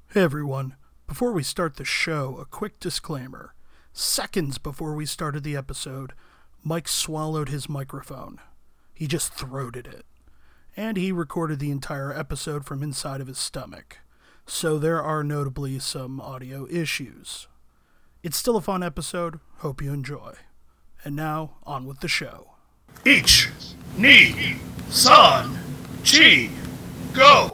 Hey everyone, before we start the show, a quick disclaimer. Seconds before we started the episode, Mike swallowed his microphone. He just throated it. And he recorded the entire episode from inside of his stomach. So there are notably some audio issues. It's still a fun episode, hope you enjoy. And now, on with the show. Ich, ni, san, chi, go!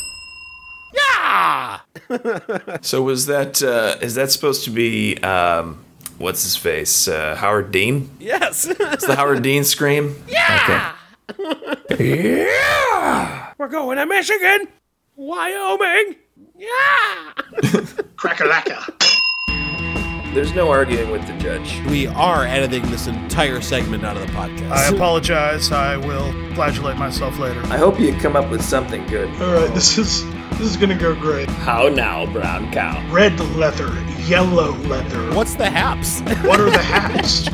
Yeah! So is that supposed to be, what's his face, Howard Dean? Yes! It's the Howard Dean scream? Yeah! Okay. Yeah! We're going to Michigan! Wyoming! Yeah! Crack-a-lacka. There's no arguing with the judge. We are editing this entire segment out of the podcast. I apologize, I will flagellate myself later. I hope you come up with something good. Alright, this is gonna go great. How now, brown cow? Red leather, yellow leather. What's the haps? What are the hats?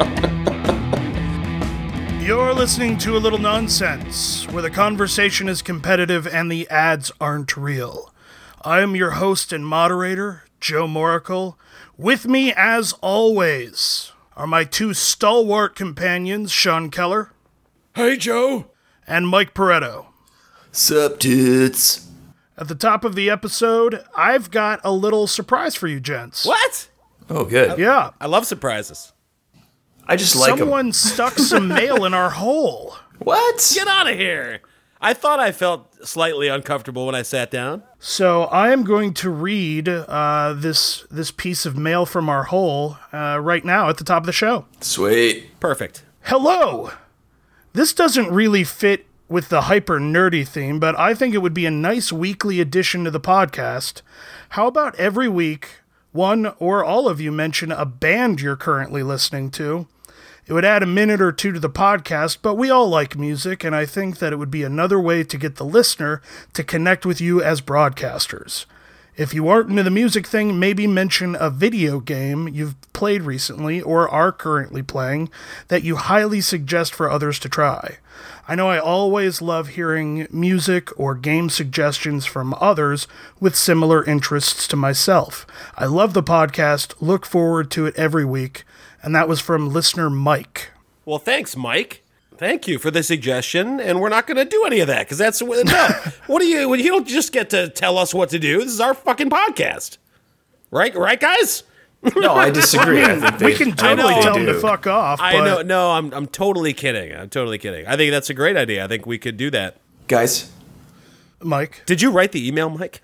You're listening to A Little Nonsense, where the conversation is competitive and the ads aren't real. I am your host and moderator, Joe Moracle. With me, as always, are my two stalwart companions, Sean Keller. Hey, Joe! And Mike Pareto. Sup, tits? At the top of the episode, I've got a little surprise for you, gents. What? Oh, good. Yeah. I love surprises. I just like 'em. Someone stuck some mail in our hole. What? Get out of here! I thought I felt slightly uncomfortable when I sat down. So I am going to read this piece of mail from our hole right now at the top of the show. Sweet. Perfect. Hello! This doesn't really fit with the hyper nerdy theme, but I think it would be a nice weekly addition to the podcast. How about every week, one or all of you mention a band you're currently listening to? It would add a minute or two to the podcast, but we all like music, and I think that it would be another way to get the listener to connect with you as broadcasters. If you aren't into the music thing, maybe mention a video game you've played recently or are currently playing that you highly suggest for others to try. I know I always love hearing music or game suggestions from others with similar interests to myself. I love the podcast, look forward to it every week, and that was from listener Mike. Well, thanks, Mike. Thank you for the suggestion, and we're not going to do any of that, because that's... No. You don't just get to tell us what to do. This is our fucking podcast. Right, guys? No, I disagree. I think We can totally tell them to fuck off. I but know. No, I'm totally kidding. I think that's a great idea. I think we could do that. Guys, Mike. Did you write the email, Mike?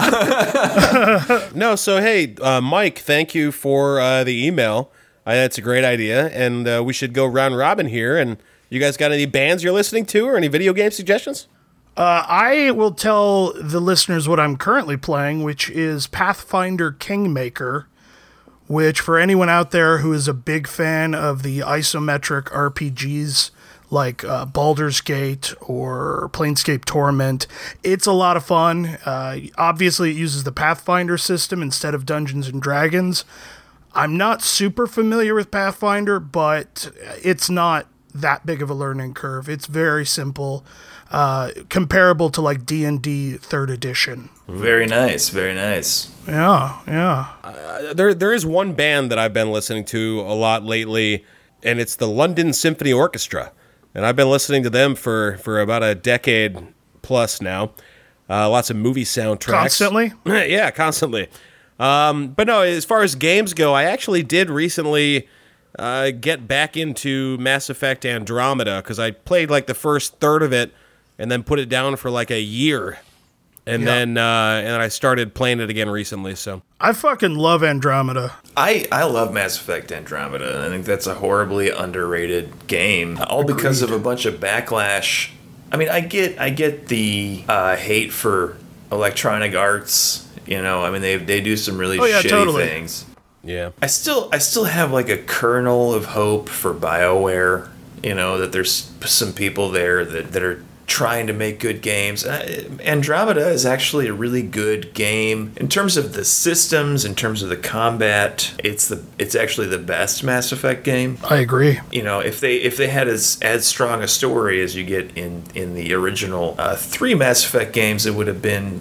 No, so hey, Mike, thank you for the email. That's a great idea, and we should go round robin here. And you guys got any bands you're listening to or any video game suggestions? I will tell the listeners what I'm currently playing, which is Pathfinder Kingmaker, which for anyone out there who is a big fan of the isometric RPGs like Baldur's Gate or Planescape Torment, it's a lot of fun. Obviously, it uses the Pathfinder system instead of Dungeons and Dragons. I'm not super familiar with Pathfinder, but it's not that big of a learning curve. It's very simple, comparable to like D&D 3rd edition. very nice, very nice. Yeah. There is one band that I've been listening to a lot lately, and it's the London Symphony Orchestra. And I've been listening to them for about a decade plus now. Lots of movie soundtracks. Constantly? Yeah, constantly. But no, as far as games go, I actually did recently get back into Mass Effect Andromeda, because I played like the first third of it and then put it down for like a year. And then I started playing it again recently. So I fucking love Andromeda. I love Mass Effect Andromeda. I think that's a horribly underrated game, all because of a bunch of backlash. I mean, I get the hate for Electronic Arts. You know, I mean, they do some really shitty things. yeah, I still have like a kernel of hope for BioWare. You know, that there's some people there that are trying to make good games. Andromeda is actually a really good game in terms of the systems, in terms of the combat. It's actually the best Mass Effect game. I agree. You know, if they had as strong a story as you get in the original 3 Mass Effect games, it would have been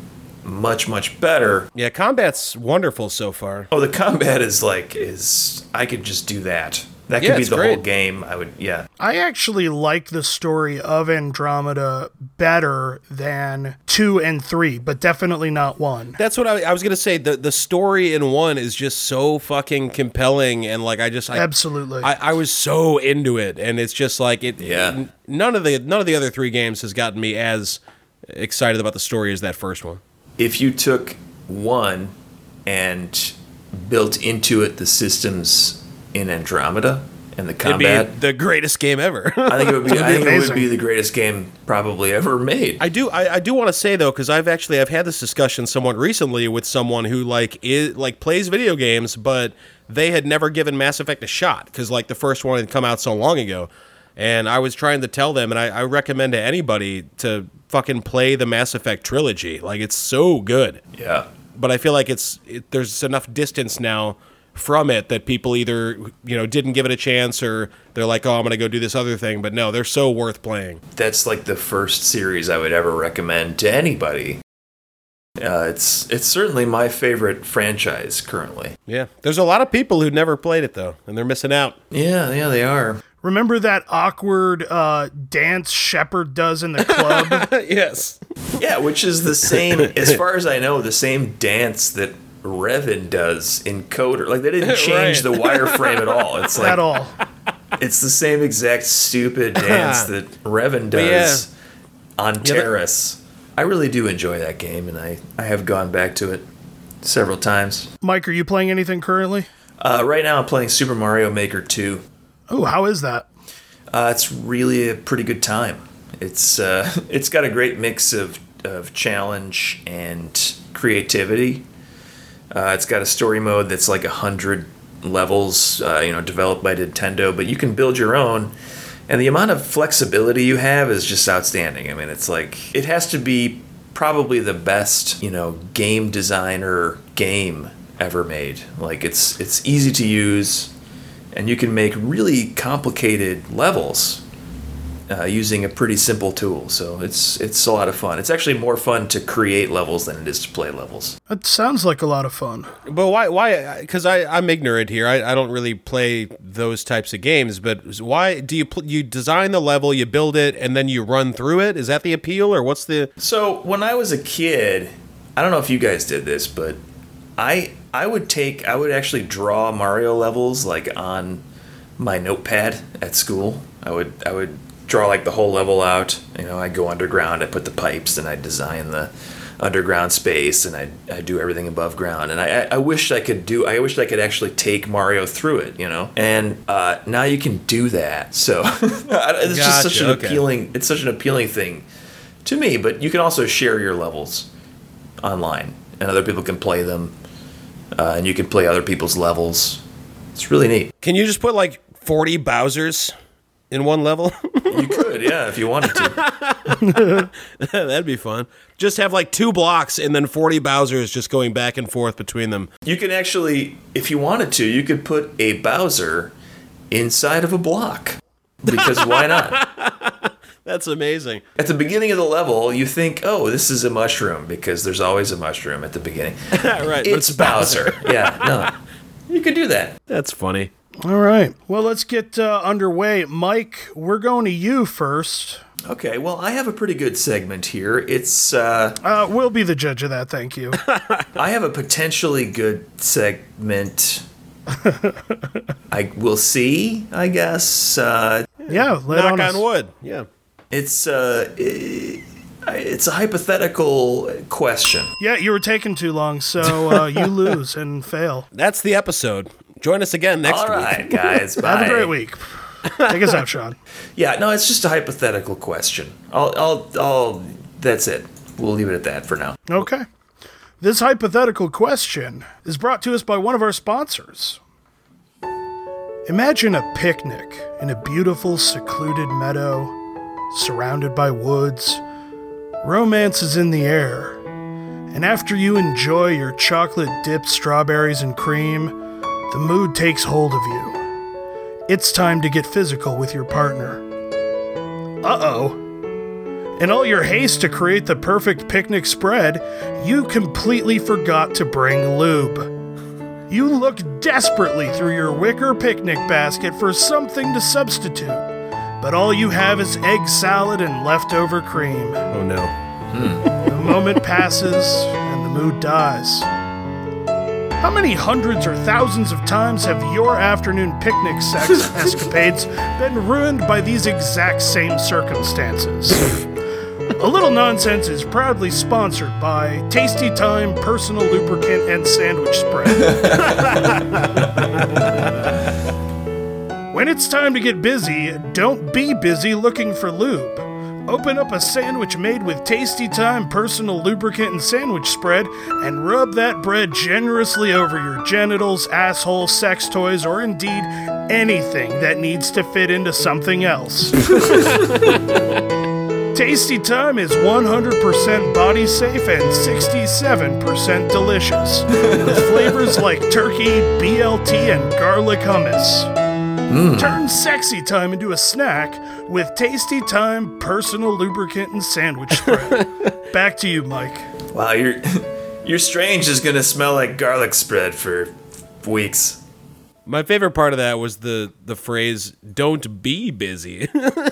much better. Yeah, combat's wonderful so far. Oh, the combat is I could just do that. That could Yeah, be it's the great. whole game. Yeah. I actually like the story of Andromeda better than 2 and 3, but definitely not 1. That's what I was going to say. The story in 1 is just so fucking compelling, and like Absolutely. I was so into it, and it's just like Yeah. None of the other 3 games has gotten me as excited about the story as that first one. If you took 1 and built into it the systems in Andromeda and the combat, It'd be the greatest game ever. I think it would be. I think it would amazing. be the greatest game probably ever made. I do want to say though, because I've had this discussion somewhat recently with someone who plays video games, but they had never given Mass Effect a shot because like the first one had come out so long ago, and I was trying to tell them, and I recommend to anybody to fucking play the Mass Effect trilogy. Like it's so good. Yeah. But I feel like there's enough distance now from it that people either didn't give it a chance or they're like, oh, I'm gonna go do this other thing. But no, they're so worth playing. That's like the first series I would ever recommend to anybody. It's certainly my favorite franchise currently. Yeah, there's a lot of people who never played it though, and they're missing out. Yeah, they are. Remember that awkward dance Shepard does in the club? Yes. Yeah, which is the same, as far as I know, the same dance that Revan does in Coder. Like they didn't change Right. the wireframe at all. It's like At all. it's the same exact stupid dance that Revan does on Terrace. I really do enjoy that game, and I have gone back to it several times. Mike, are you playing anything currently? Right now I'm playing Super Mario Maker 2. Oh, how is that? It's really a pretty good time. It's got a great mix of challenge and creativity. It's got a story mode that's like 100 levels, developed by Nintendo, but you can build your own. And the amount of flexibility you have is just outstanding. I mean, it's like, it has to be probably the best, game designer game ever made. Like, it's easy to use, and you can make really complicated levels using a pretty simple tool. So it's a lot of fun. It's actually more fun to create levels than it is to play levels. It sounds like a lot of fun. But why? Because I'm ignorant here. I don't really play those types of games. But why do you design the level, you build it, and then you run through it? Is that the appeal, or what's the? So when I was a kid, I don't know if you guys did this, but I would actually draw Mario levels like on my notepad at school. I would draw like the whole level out. I'd go underground, I'd put the pipes, and I'd design the underground space, and I'd do everything above ground. And I wished I could actually take Mario through it, And now you can do that. So it's just such an appealing thing to me. But you can also share your levels online, and other people can play them, and you can play other people's levels. It's really neat. Can you just put like 40 Bowsers in one level? You could, yeah, if you wanted to. That'd be fun. Just have like 2 blocks and then 40 Bowsers just going back and forth between them. You can actually, if you wanted to, you could put a Bowser inside of a block. Because why not? That's amazing. At the beginning of the level, you think, oh, this is a mushroom, because there's always a mushroom at the beginning. Right. It's Bowser. Yeah, no. You could do that. That's funny. All right. Well, let's get underway. Mike, we're going to you first. Okay, well, I have a pretty good segment here. It's, We'll be the judge of that, thank you. I have a potentially good segment. I will see, I guess. Yeah, let Knock on us. on wood. Yeah. It's a hypothetical question. Yeah, you were taking too long, so you lose and fail. That's the episode. Join us again next All week. right, guys. Bye. Have a great week. Take us out, Sean. Yeah, no, it's just a hypothetical question. I'll. That's it. We'll leave it at that for now. Okay. This hypothetical question is brought to us by one of our sponsors. Imagine a picnic in a beautiful, secluded meadow, surrounded by woods. Romance is in the air. And after you enjoy your chocolate-dipped strawberries and cream, the mood takes hold of you. It's time to get physical with your partner. Uh-oh. In all your haste to create the perfect picnic spread, you completely forgot to bring lube. You look desperately through your wicker picnic basket for something to substitute, but all you have is egg salad and leftover cream. Oh no. The moment passes and the mood dies. How many hundreds or thousands of times have your afternoon picnic sex escapades been ruined by these exact same circumstances? A Little Nonsense is proudly sponsored by Tasty Time Personal Lubricant and Sandwich Spread. When it's time to get busy, don't be busy looking for lube. Open up a sandwich made with Tasty Time Personal Lubricant and Sandwich Spread and rub that bread generously over your genitals, asshole, sex toys, or indeed anything that needs to fit into something else. Tasty Time is 100% body safe and 67% delicious, with flavors like turkey, BLT, and garlic hummus. Turn sexy time into a snack with Tasty Time Personal Lubricant and Sandwich Spread. Back to you, Mike. Wow, your strange is gonna smell like garlic spread for weeks. My favorite part of that was the phrase, don't be busy.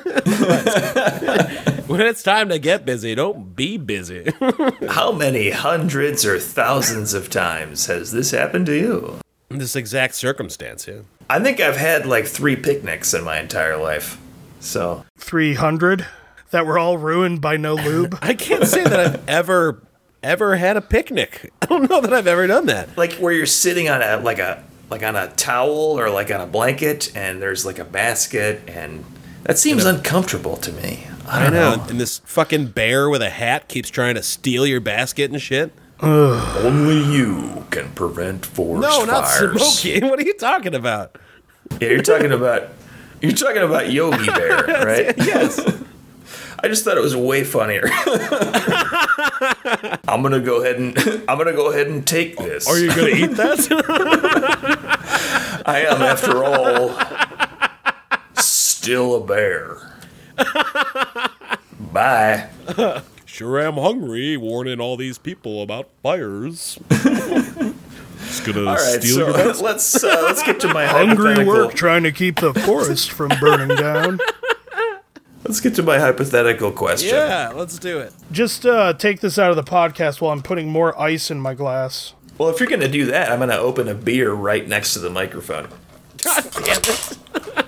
When it's time to get busy, don't be busy. How many hundreds or thousands of times has this happened to you? This exact circumstance, yeah. I think I've had like 3 picnics in my entire life. So 300 that were all ruined by no lube. I can't say that I've ever had a picnic. I don't know that I've ever done that. like where you're sitting on a on a towel or like on a blanket and there's like a basket, and that seems uncomfortable to me. I don't know. And this fucking bear with a hat keeps trying to steal your basket and shit. Only you can prevent forest No, not fires. Smokey. What are you talking about? Yeah, you're talking about Yogi Bear, right? Yes. I just thought it was way funnier. I'm gonna go ahead and take this. Are you gonna eat that? I am, after all, still a bear. Bye. Sure am hungry, warning all these people about fires. Just gonna All right, steal so your basket. let's get to my Hungry hypothetical. work trying to keep the forest from burning down. Let's get to my hypothetical question. Yeah, let's do it. Just take this out of the podcast while I'm putting more ice in my glass. Well, if you're gonna do that, I'm gonna open a beer right next to the microphone. God damn it.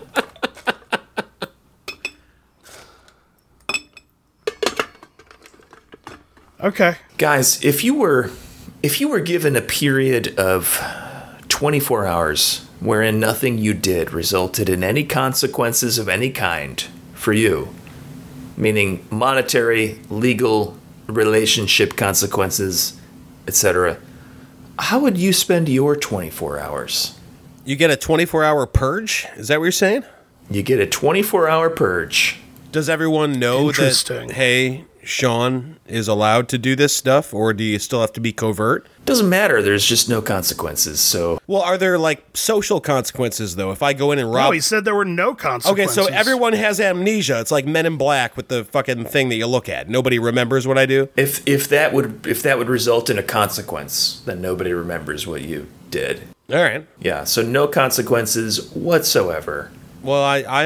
Okay. Guys, if you were given a period of 24 hours wherein nothing you did resulted in any consequences of any kind for you, meaning monetary, legal, relationship consequences, etc., how would you spend your 24 hours? You get a 24-hour purge? Is that what you're saying? You get a 24-hour purge. Does everyone know Interesting. that, hey, Sean is allowed to do this stuff, or do you still have to be covert? Doesn't matter, there's just no consequences, so... Well, are there, like, social consequences, though? If I go in and rob... No, he said there were no Okay, consequences. so everyone has amnesia. It's like Men in Black with the fucking thing that you look at. Nobody remembers what I do. If that would result in a consequence, then nobody remembers what you did. All right. Yeah, so no consequences whatsoever. Well,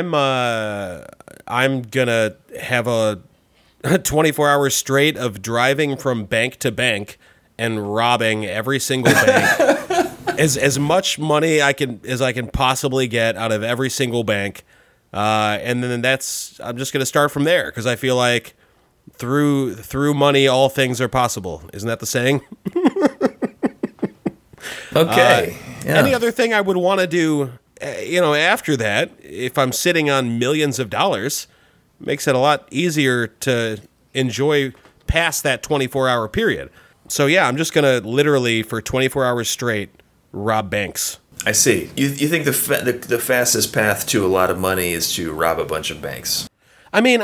I'm gonna have a 24 hours straight of driving from bank to bank and robbing every single bank. as much money as I can possibly get out of every single bank. And then I'm just gonna start from there, because I feel like through money all things are possible. Isn't that the saying? Okay. Yeah. Any other thing I would want to do, after that, if I'm sitting on millions of dollars, makes it a lot easier to enjoy past that 24-hour period. So yeah, I'm just gonna literally for 24 hours straight rob banks. I see. You think the fastest path to a lot of money is to rob a bunch of banks? I mean,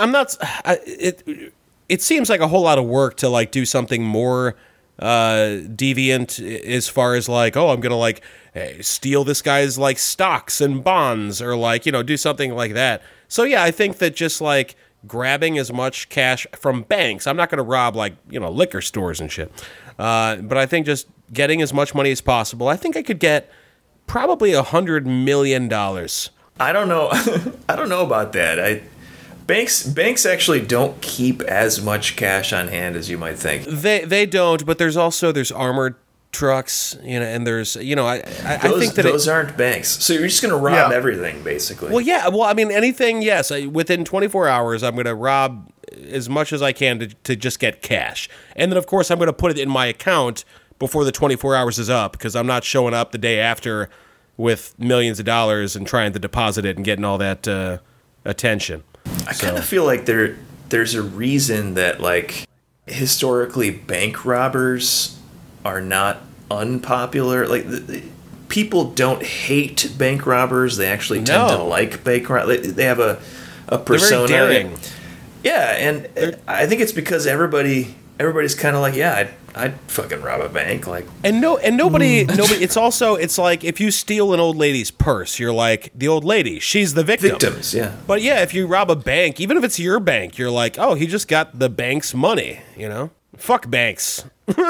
it seems like a whole lot of work to like do something more deviant as far as like, oh, I'm gonna like steal this guy's like stocks and bonds, or like, do something like that. So yeah, I think that just like grabbing as much cash from banks. I'm not going to rob liquor stores and shit. But I think just getting as much money as possible. I think I could get probably $100 million. I don't know. I don't know about that. Banks actually don't keep as much cash on hand as you might think. They don't, but there's armored trucks, and there's, I think that those aren't banks. So you're just going to rob everything, basically. Well, yeah. Well, I mean, anything, yes. Within 24 hours, I'm going to rob as much as I can to just get cash. And then, of course, I'm going to put it in my account before the 24 hours is up, because I'm not showing up the day after with millions of dollars and trying to deposit it and getting all that attention. I kind of feel like there's a reason that, like, historically bank robbers are not unpopular. Like, people don't hate bank robbers. They actually tend to like bank robbers. They have a persona. They're very daring. Yeah, and I think it's because everybody's kind of like, yeah, I'd fucking rob a bank, like. And nobody. It's like if you steal an old lady's purse, you're like, the old lady, she's the victim. Victims, yeah. But yeah, if you rob a bank, even if it's your bank, you're like, oh, he just got the bank's money. Fuck banks.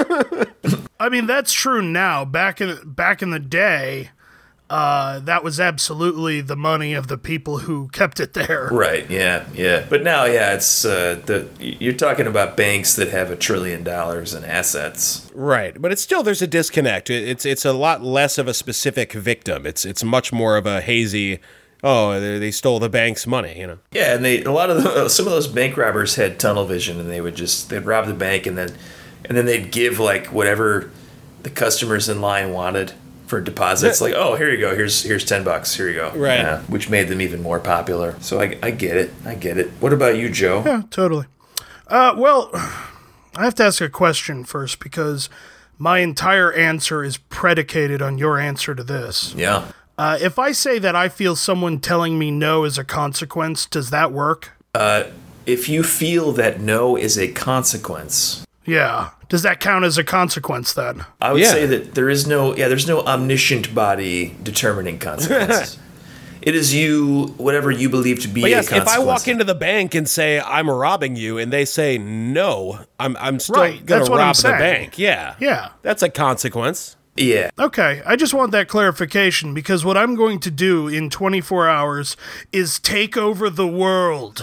I mean, that's true now. Back in the day, that was absolutely the money of the people who kept it there. Right. Yeah. But now, it's you're talking about banks that have $1 trillion in assets. Right. But it's still, there's a disconnect. It's a lot less of a specific victim. It's much more of a hazy. Oh, they stole the bank's money. Yeah, and some of those bank robbers had tunnel vision, and they'd rob the bank, and then they'd give like whatever the customers in line wanted for deposits. Like, oh, here you go. Here's $10. Here you go. Right. Yeah, which made them even more popular. So I get it. What about you, Joe? Yeah, totally. Well, I have to ask a question first because my entire answer is predicated on your answer to this. Yeah. If I say that I feel someone telling me no is a consequence, does that work? If you feel that no is a consequence. Yeah. Does that count as a consequence then? I would say that there's no omniscient body determining consequences. It is whatever you believe to be a consequence. If I walk into the bank and say, I'm robbing you, and they say no, I'm still going to rob the bank. Yeah. Yeah. That's a consequence. Yeah. Okay, I just want that clarification because what I'm going to do in 24 hours is take over the world.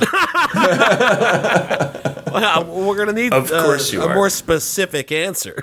Well, we're going to need a more specific answer.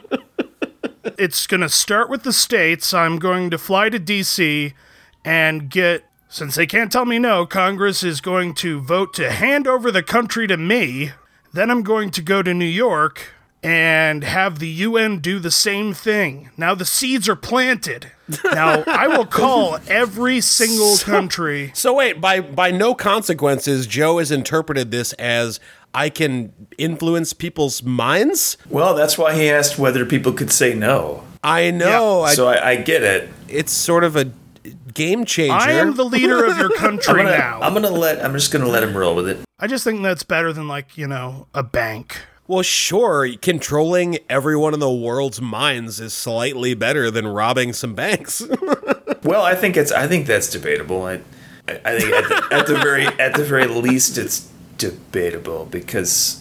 It's going to start with the States. I'm going to fly to D.C. and since they can't tell me no, Congress is going to vote to hand over the country to me. Then I'm going to go to New York and have the UN do the same thing. Now the seeds are planted. Now I will call every single country. So wait, by no consequences, Joe has interpreted this as I can influence people's minds? Well, that's why he asked whether people could say no. I know. Yeah. So I get it. It's sort of a game changer. I am the leader of your country now. I'm just gonna let him roll with it. I just think that's better than a bank. Well, sure, controlling everyone in the world's minds is slightly better than robbing some banks. Well, I think that's debatable. I think at the very least it's debatable because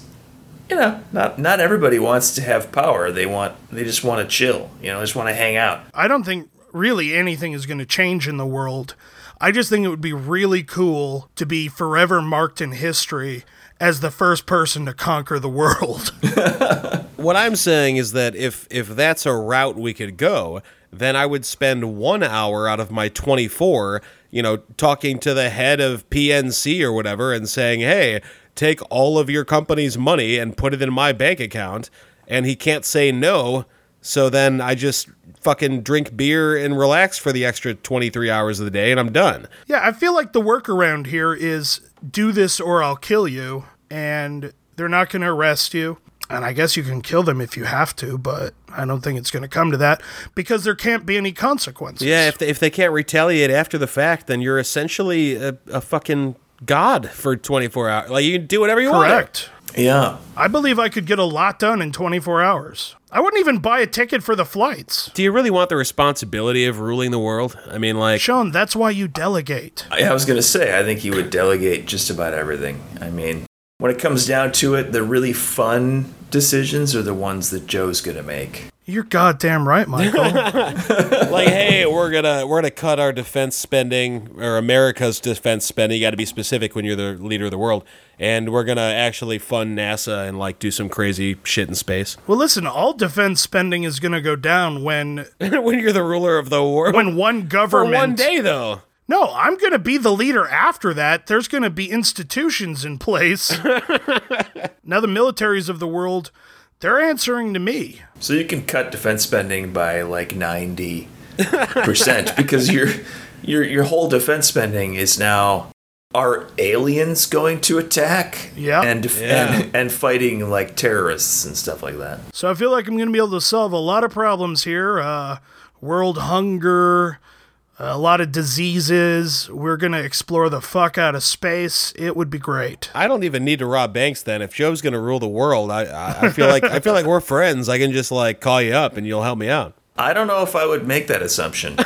not everybody wants to have power. They just want to chill. Just want to hang out. I don't think really anything is going to change in the world. I just think it would be really cool to be forever marked in history as the first person to conquer the world. What I'm saying is that if that's a route we could go, then I would spend 1 hour out of my 24, talking to the head of PNC or whatever and saying, hey, take all of your company's money and put it in my bank account. And he can't say no. So then I just fucking drink beer and relax for the extra 23 hours of the day and I'm done. Yeah, I feel like the workaround here is do this or I'll kill you, and they're not going to arrest you. And I guess you can kill them if you have to, but I don't think it's going to come to that because there can't be any consequences. Yeah, if they can't retaliate after the fact, then you're essentially a fucking god for 24 hours. Like, you can do whatever you want. Correct. Yeah. I believe I could get a lot done in 24 hours. I wouldn't even buy a ticket for the flights. Do you really want the responsibility of ruling the world? I mean, like... Sean, that's why you delegate. I was going to say, I think you would delegate just about everything. I mean, when it comes down to it, the really fun decisions are the ones that Joe's going to make. You're goddamn right, Michael. like, hey, we're gonna cut our defense spending, or America's defense spending. You got to be specific when you're the leader of the world, and we're gonna actually fund NASA and like do some crazy shit in space. Well, listen, all defense spending is going to go down when when you're the ruler of the world. when one government. For one day, though. No, I'm going to be the leader after that. There's going to be institutions in place. Now the militaries of the world, they're answering to me. So you can cut defense spending by like 90% because your whole defense spending is now, are aliens going to attack? Yeah. And fighting like terrorists and stuff like that. So I feel like I'm going to be able to solve a lot of problems here. World hunger, a lot of diseases. We're going to explore the fuck out of space. It would be great. I don't even need to rob banks then. If Joe's going to rule the world, I feel like we're friends. I can just like call you up and you'll help me out. I don't know if I would make that assumption.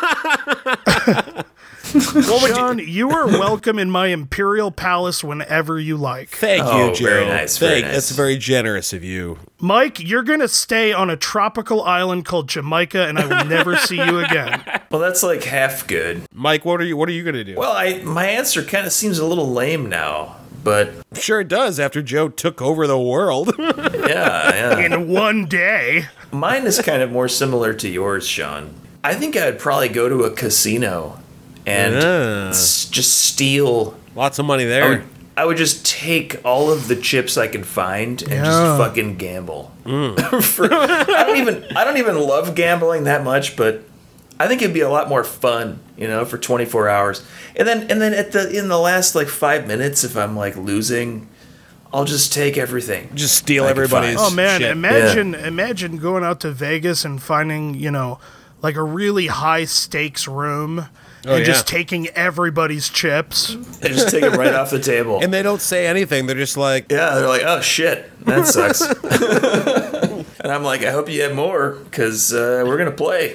Sean, you are welcome in my imperial palace whenever you like. Thank Oh, you, Joe. very nice, very nice. That's very generous of you. Mike, you're going to stay on a tropical island called Jamaica, and I will never see you again. Well, that's like half good. Mike, what are you going to do? Well, my answer kind of seems a little lame now, but Sure it does after Joe took over the world. yeah. In one day. Mine is kind of more similar to yours, Sean. I think I'd probably go to a casino and just steal. Lots of money there. I would just take all of the chips I can find and just fucking gamble. I don't even love gambling that much, but I think it'd be a lot more fun, for 24 hours. And then in the last like 5 minutes, if I'm like losing, I'll just take everything. Just steal I can everybody's find. Oh man, shit. imagine going out to Vegas and finding, like a really high stakes room and just taking everybody's chips. I just take it right off the table. And they don't say anything. They're just like, Yeah, they're like, oh shit, that sucks. And I'm like, I hope you have more, because we're going to play.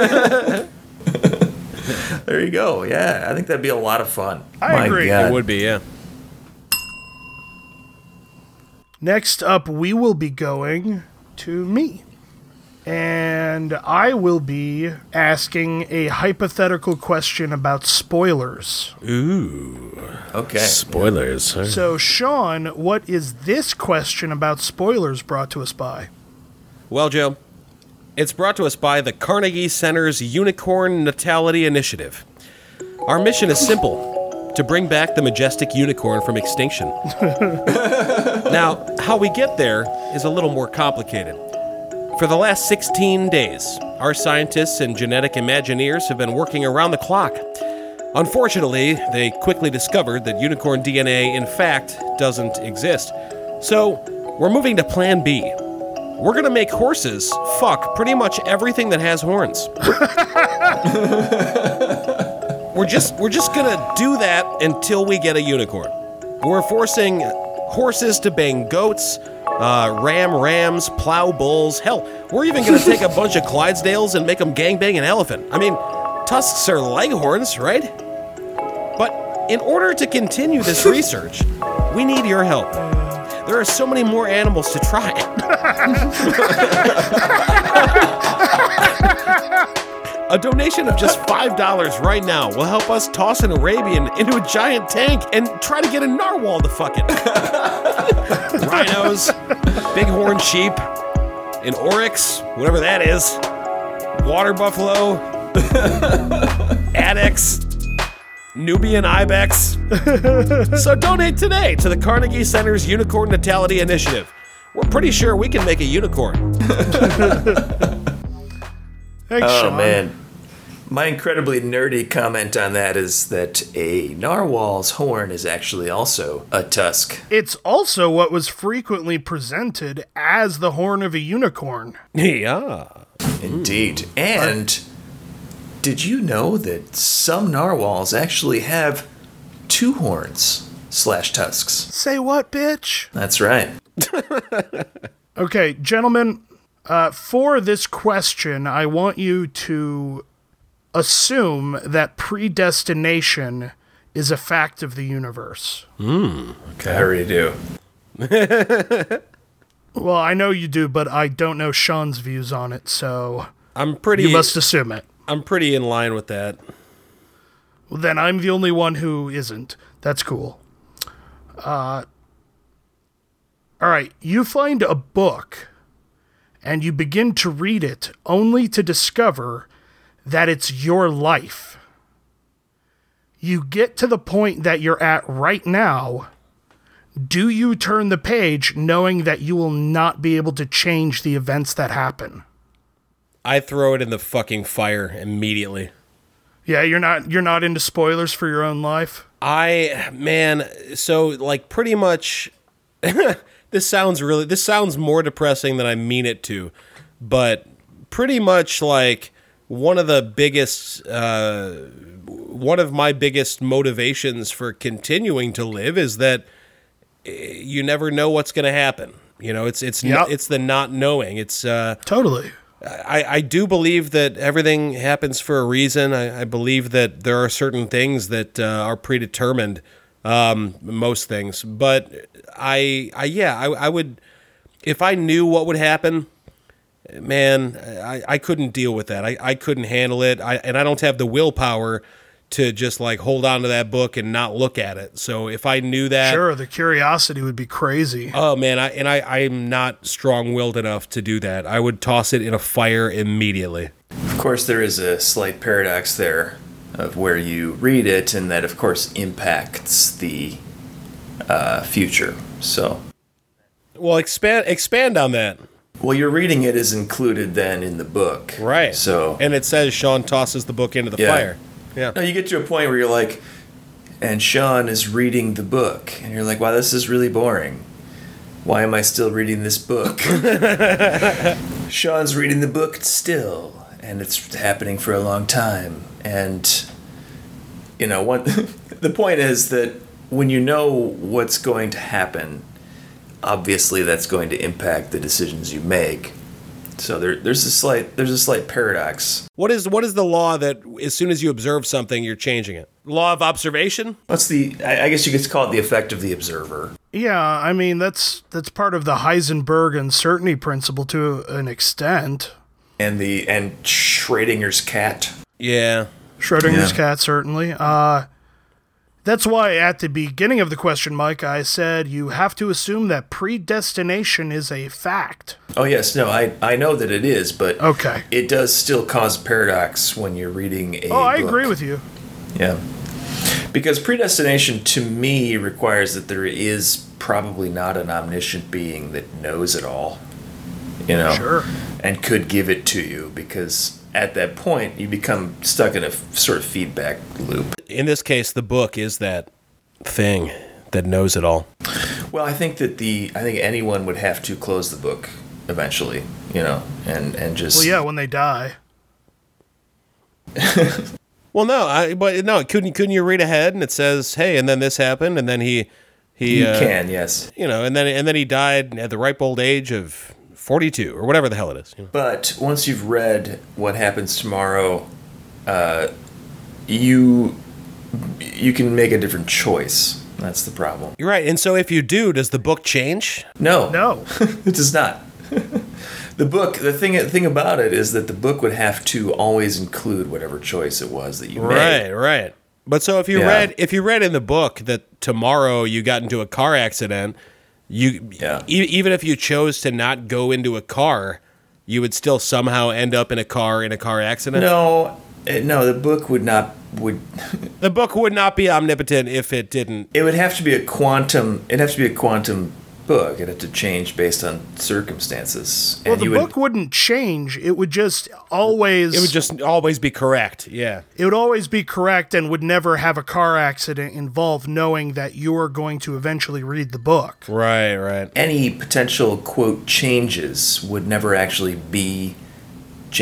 There you go. Yeah, I think that'd be a lot of fun. I agree. it would be, yeah. Next up, we will be going to me. And I will be asking a hypothetical question about spoilers. Ooh. Okay. Spoilers. So, Sean, what is this question about spoilers brought to us by? Well, Joe, it's brought to us by the Carnegie Center's Unicorn Natality Initiative. Our mission is simple: to bring back the majestic unicorn from extinction. Now, how we get there is a little more complicated. For the last 16 days, our scientists and genetic Imagineers have been working around the clock. Unfortunately, they quickly discovered that unicorn DNA, in fact, doesn't exist. So, we're moving to Plan B. We're gonna make horses fuck pretty much everything that has horns. We're just gonna do that until we get a unicorn. We're forcing horses to bang goats, ram rams, plow bulls. Hell, we're even gonna take a bunch of Clydesdales and make them gangbang an elephant. I mean, tusks are leghorns, right? But in order to continue this research, we need your help. There are so many more animals to try. A donation of just $5 right now will help us toss an Arabian into a giant tank and try to get a narwhal to fuck it. Rhinos, bighorn sheep, an oryx, whatever that is, water buffalo, addex, Nubian ibex. So donate today to the Carnegie Center's Unicorn Natality Initiative. We're pretty sure we can make a unicorn. Thanks, Oh, Sean. man. My incredibly nerdy comment on that is that a narwhal's horn is actually also a tusk. It's also what was frequently presented as the horn of a unicorn. Yeah. Indeed. And did you know that some narwhals actually have two horns? tusks. Say what, bitch? That's right. Okay, gentlemen, for this question, I want you to assume that predestination is a fact of the universe. Okay. I already do. Well, I know you do, but I don't know Sean's views on it, so You you must assume it. I'm pretty in line with that. Well, then I'm the only one who isn't. That's cool. All right, you find a book, and you begin to read it only to discover that it's your life. You get to the point that you're at right now. Do you turn the page knowing that you will not be able to change the events that happen? I throw it in the fucking fire immediately. Yeah, you're not into spoilers for your own life? So like pretty much this sounds more depressing than I mean it to, but pretty much like one of my biggest motivations for continuing to live is that you never know what's going to happen. You know, it's the not knowing. It's Totally. I do believe that everything happens for a reason. I believe that there are certain things that are predetermined, most things. But I would, if I knew what would happen, man, I couldn't deal with that. I couldn't handle it. And I don't have the willpower to just like hold on to that book and not look at it. So if I knew that, Sure, the curiosity would be crazy. oh man, I'm not strong-willed enough to do that. I would toss it in a fire immediately. Of course, there is a slight paradox there of where you read it, and that, of course, impacts the future. So, Well, expand on that. well, you're reading it is included then in the book, Right. So, And it says Sean tosses the book into the Yeah. fire. Yeah. no, you get to a point where you're like, and Sean is reading the book, and you're like, wow, this is really boring. Why am I still reading this book? Sean's reading the book still, and it's happening for a long time. And, you know, the point is that when you know what's going to happen, obviously that's going to impact the decisions you make. So there's a slight paradox. What is the law that as soon as you observe something, you're changing it? Law of observation? What's I guess you could call it the effect of the observer. Yeah, I mean, that's part of the Heisenberg uncertainty principle to an extent. And Schrodinger's cat. Yeah. Schrodinger's Yeah. cat, certainly. That's why at the beginning of the question, Mike, I said you have to assume that predestination is a fact. Oh yes, no, I know that it is, but Okay. it does still cause paradox when you're reading a Oh, I book. agree with you. Yeah. Because predestination to me requires that there is probably not an omniscient being that knows it all. You know? Sure. And could give it to you, because at that point you become stuck in a sort of feedback loop. In this case, the book is that thing that knows it all. Well, I think anyone would have to close the book eventually, you know, and just Well, yeah, when they die. Well, couldn't you read ahead and it says, hey, and then this happened, and then he you can, yes. you know, and then he died at the ripe old age of 42 or whatever the hell it is. You know? But once you've read What Happens Tomorrow, you can make a different choice. That's the problem. You're right. And so if you do, does the book change? No, No. it does not. The thing about it is that the book would have to always include whatever choice it was that you made. Right. But so if you read in the book that tomorrow you got into a car accident, even if you chose to not go into a car, you would still somehow end up in a car accident. No, the book would not. The book would not be omnipotent if it didn't. It would have to be a quantum. It'd have to be a quantum book. It'd have to change based on circumstances. Well, the book wouldn't change. It would just always... It would just always be correct, yeah. It would always be correct and would never have a car accident involved, knowing that you're going to eventually read the book. Right. Any potential, quote, changes would never actually be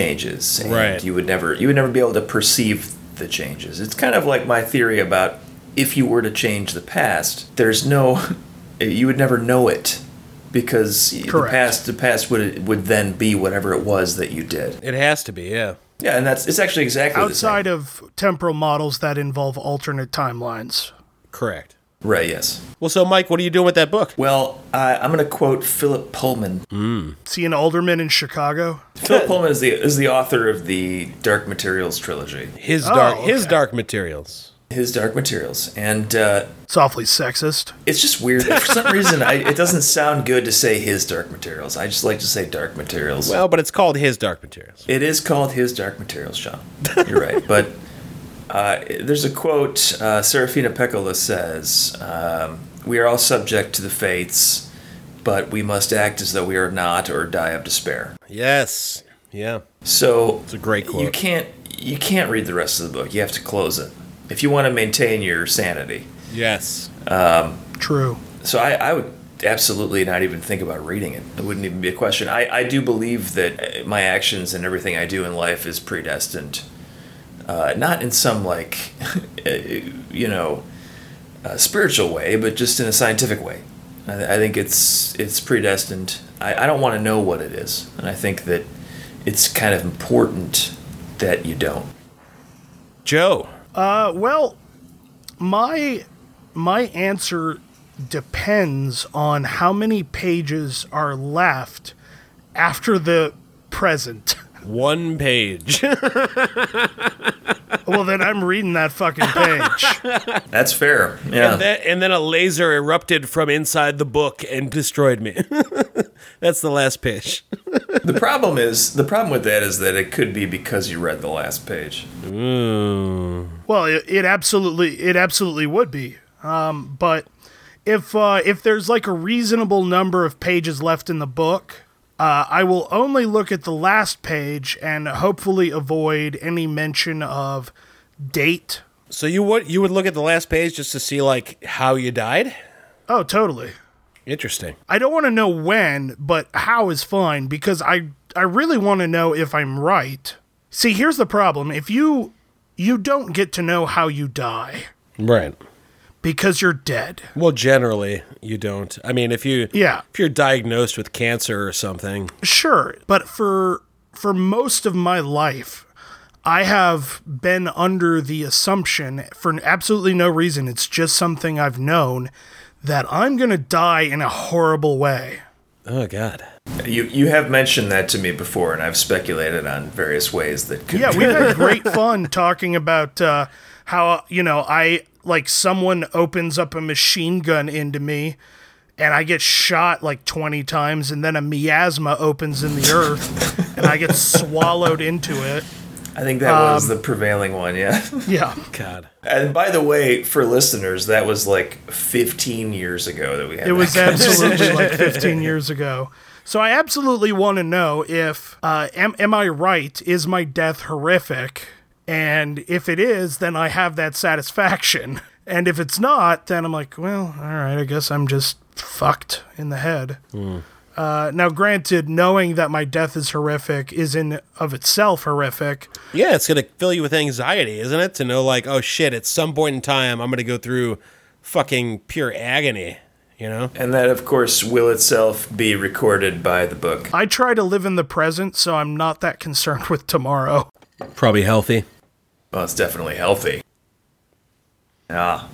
changes. And Right. You would never be able to perceive the changes. It's kind of like my theory about if you were to change the past, there's no, you would never know it, because Correct. the past would then be whatever it was that you did. It has to be, yeah. Yeah, and it's actually exactly Outside the same. of temporal models that involve alternate timelines. Correct. Right, yes. Well, so Mike, what are you doing with that book? Well, I'm going to quote Philip Pullman. Is he an alderman in Chicago? Philip Pullman is the author of the Dark Materials trilogy. His okay. Dark Materials. His Dark Materials. And It's awfully sexist. it's just weird. For some reason, it doesn't sound good to say His Dark Materials. I just like to say Dark Materials. Well, but it's called His Dark Materials. It is called His Dark Materials, Sean. You're right. But there's a quote, Serafina Pecola says, "We are all subject to the fates, but we must act as though we are not, or die of despair." Yes. Yeah. So It's a great quote. You can't read the rest of the book. You have to close it if you want to maintain your sanity. Yes. True. So I would absolutely not even think about reading it. It wouldn't even be a question. I do believe that my actions and everything I do in life is predestined. Not in some, like, spiritual way, but just in a scientific way. I think it's predestined. I don't want to know what it is. And I think that it's kind of important that you don't. Joe. Well, my answer depends on how many pages are left after the present. 1 page. Well, then I'm reading that fucking page. That's fair. Yeah. And then a laser erupted from inside the book and destroyed me. That's the last page. The problem with that is that it could be because you read the last page. Well, it absolutely would be. But if there's like a reasonable number of pages left in the book, I will only look at the last page and hopefully avoid any mention of date. So you would look at the last page just to see like how you died? Oh, totally. Interesting. I don't want to know when, but how is fine, because I really want to know if I'm right. See, here's the problem. If you don't get to know how you die Right. because you're dead. Well, generally you don't. I mean, if you're diagnosed with cancer or something. Sure, but for most of my life, I have been under the assumption, for absolutely no reason, it's just something I've known, that I'm going to die in a horrible way. Oh, God. You have mentioned that to me before, and I've speculated on various ways that could. Yeah, we've had great fun talking about how, someone opens up a machine gun into me, and I get shot like 20 times, and then a miasma opens in the earth, and I get swallowed into it. I think that was the prevailing one, yeah. Yeah. God. And by the way, for listeners, that was like 15 years ago that we had. It was that absolutely like 15 years ago. So I absolutely want to know if, am I right? Is my death horrific? And if it is, then I have that satisfaction. And if it's not, then I'm like, well, all right, I guess I'm just fucked in the head. Now, granted, knowing that my death is horrific is in of itself horrific. Yeah, it's going to fill you with anxiety, isn't it? To know, like, oh, shit, at some point in time, I'm going to go through fucking pure agony, you know? And that, of course, will itself be recorded by the book. I try to live in the present, so I'm not that concerned with tomorrow. Probably healthy. Well, it's definitely healthy. Yeah.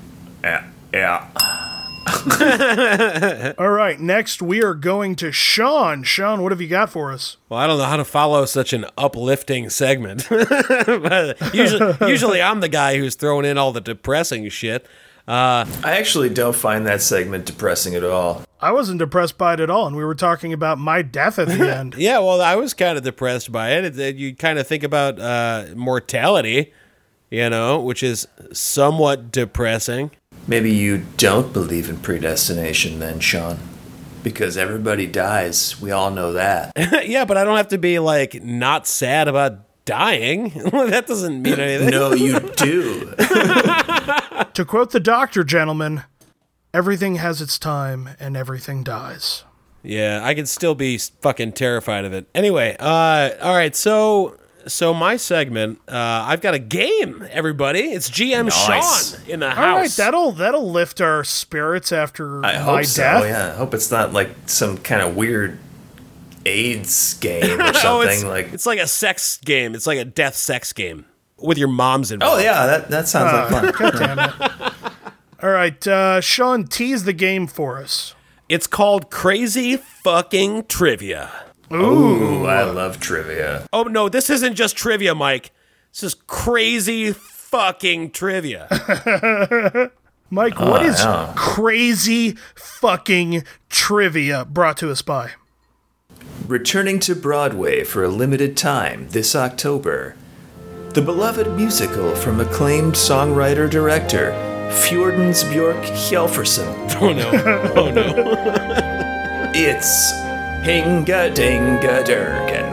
All right, next we are going to Sean. Sean, what have you got for us? Well, I don't know how to follow such an uplifting segment. But usually I'm the guy who's throwing in all the depressing shit. I actually don't find that segment depressing at all. I wasn't depressed by it at all, and we were talking about my death at the end. Yeah, well, I was kind of depressed by it. You kind of think about mortality, you know, which is somewhat depressing. Maybe you don't believe in predestination then, Sean. Because everybody dies. We all know that. Yeah, but I don't have to be, like, not sad about dying. That doesn't mean anything. No, you do. To quote the doctor, gentlemen, everything has its time and everything dies. Yeah, I can still be fucking terrified of it. Anyway, all right, so so my segment, I've got a game, everybody. It's GM Nice. Sean in the All right, house. that'll lift our spirits after I my hope death. so. Yeah, I hope it's not like some kind of weird AIDS game or something. It's like a sex game. It's like a death sex game with your moms involved. Oh yeah, that sounds like fun. God damn it. All right, Sean, tease the game for us. It's called Crazy Fucking Trivia. Ooh, I love trivia. Oh, no, this isn't just trivia, Mike. This is crazy fucking trivia. Mike, what is yeah. crazy fucking trivia brought to us by? Returning to Broadway for a limited time this October, the beloved musical from acclaimed songwriter-director Fjordens Björk Hjalfarsson. Oh, no. Oh, no. It's Hinga Dinga Durgan.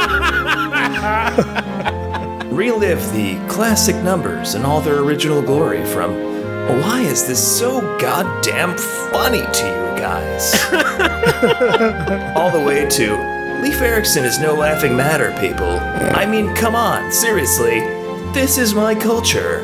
Relive the classic numbers in all their original glory from Why Is This So Goddamn Funny to You Guys? All the way to Leif Erikson is no laughing matter, people. I mean, come on, seriously. This is my culture.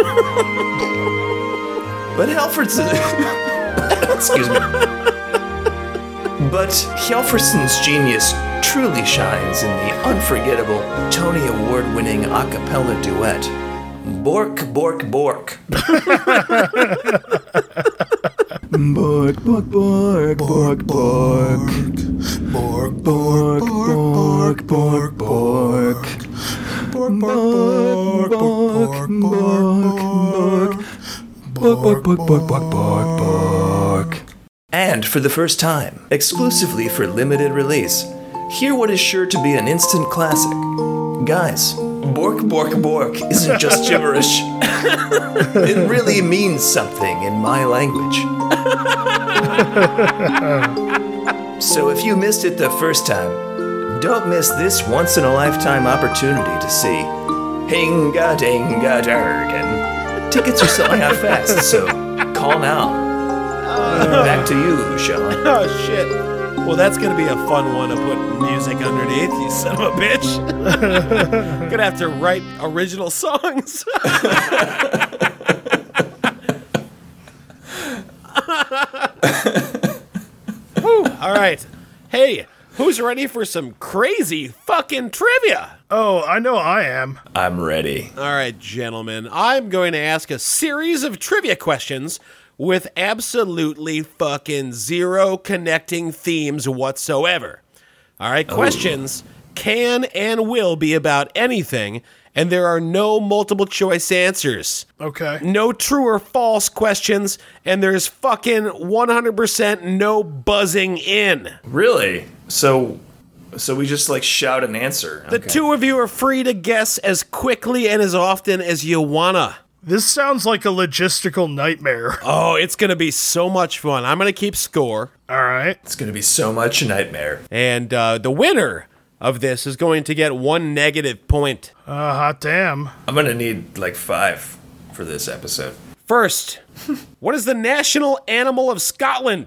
But Halfordson... Excuse me. But Hjalfarsson's genius truly shines in the unforgettable Tony Award-winning a cappella duet, Bork, Bork, Bork. Bork, bork, bork, bork, bork. Bork, bork, bork, bork, bork. Bork, bork, bork, bork, bork, bork, bork, bork, bork. And for the first time, exclusively for limited release, hear what is sure to be an instant classic. Guys, Bork, Bork, Bork isn't just gibberish. It really means something in my language. So if you missed it the first time, don't miss this once-in-a-lifetime opportunity to see Hinga Dinga Durgan. Tickets are selling out fast, so call now. Back to you, Sean. Oh, shit. Well, that's going to be a fun one to put music underneath, you son of a bitch. Gonna have to write original songs. Whew. All right. Hey, who's ready for some crazy fucking trivia? Oh, I know I am. I'm ready. All right, gentlemen. I'm going to ask a series of trivia questions with absolutely fucking zero connecting themes whatsoever. All right, questions can and will be about anything, and there are no multiple choice answers. Okay. No true or false questions, and there's fucking 100% no buzzing in. Really? So we just like shout an answer. The two of you are free to guess as quickly and as often as you wanna. This sounds like a logistical nightmare. Oh, it's going to be so much fun. I'm going to keep score. All right. It's going to be so much a nightmare. And the winner of this is going to get 1 negative point. Hot damn. I'm going to need like 5 for this episode. First, what is the national animal of Scotland?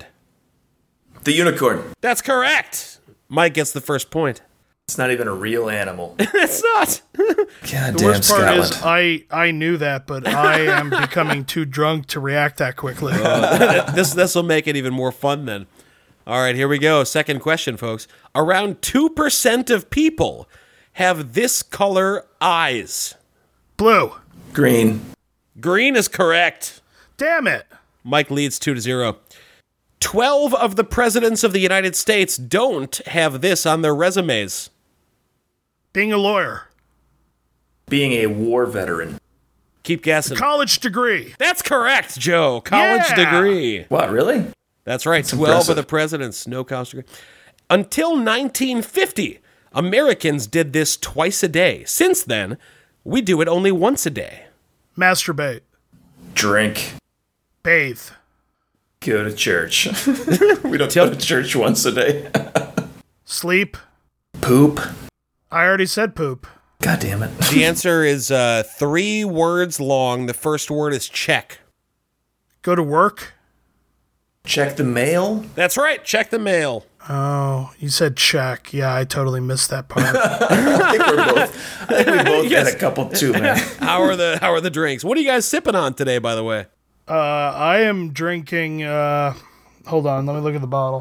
The unicorn. That's correct. Mike gets the first point. It's not even a real animal. It's not. God The damn worst part Scotland. is I knew that, but I am becoming too drunk to react that quickly. This will make it even more fun then. All right, here we go. Second question, folks. Around 2% of people have this color eyes. Blue. Green. Green is correct. Damn it. Mike leads 2-0. 12 of the presidents of the United States don't have this on their resumes. Being a lawyer. Being a war veteran. Keep guessing. College degree. That's correct, Joe. College Yeah. degree. What, really? That's right. 12 impressive. of the presidents, no college degree. Until 1950, Americans did this twice a day. Since then, we do it only once a day. Masturbate. Drink. Bathe. Go to church. We don't go to church once a day. Sleep. Poop. I already said poop. God damn it. The answer is 3 words long. The first word is check. Go to work. Check the mail. That's right. Check the mail. Oh, you said check. Yeah, I totally missed that part. I think we both Yes. had a couple too, man. How are the drinks? What are you guys sipping on today, by the way? I am drinking. Hold on, let me look at the bottle.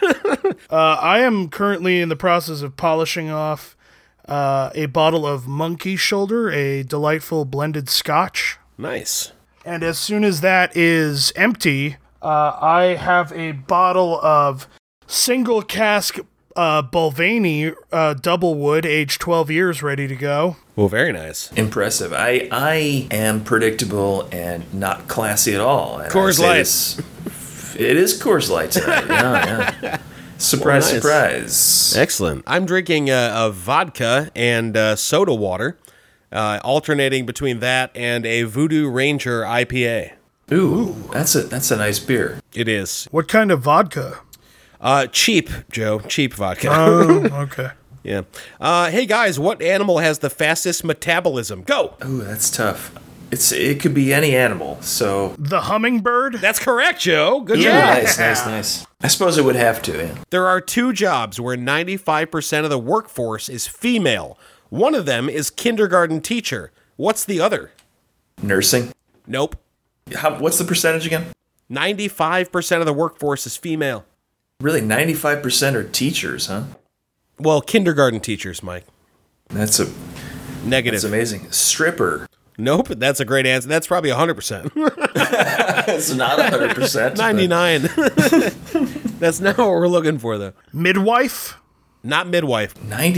I am currently in the process of polishing off a bottle of Monkey Shoulder, a delightful blended scotch. Nice. And as soon as that is empty, I have a bottle of single cask Balvenie double wood, aged 12 years, ready to go. Well, very nice. Impressive. I am predictable and not classy at all. And Coors I say Light. this- It is Coors Light tonight. Yeah. Surprise, Well, nice. surprise. Excellent. I'm drinking a vodka and soda water, alternating between that and a Voodoo Ranger IPA. Ooh, that's a nice beer. It is What kind of vodka? cheap, Joe. Cheap vodka. Oh, okay. Yeah. Hey guys, what animal has the fastest metabolism? Go. Ooh, that's tough. It could be any animal. So The hummingbird? That's correct, Joe. Good yeah, job. nice. I suppose it would have to. Yeah. There are two jobs where 95% of the workforce is female. One of them is kindergarten teacher. What's the other? Nursing. Nope. What's the percentage again? 95% of the workforce is female. Really, 95% are teachers, huh? Well, kindergarten teachers, Mike. That's Negative. amazing. Stripper. Nope, that's a great answer. That's probably 100%. It's not 100%. 99. That's not what we're looking for, though. Midwife? Not midwife.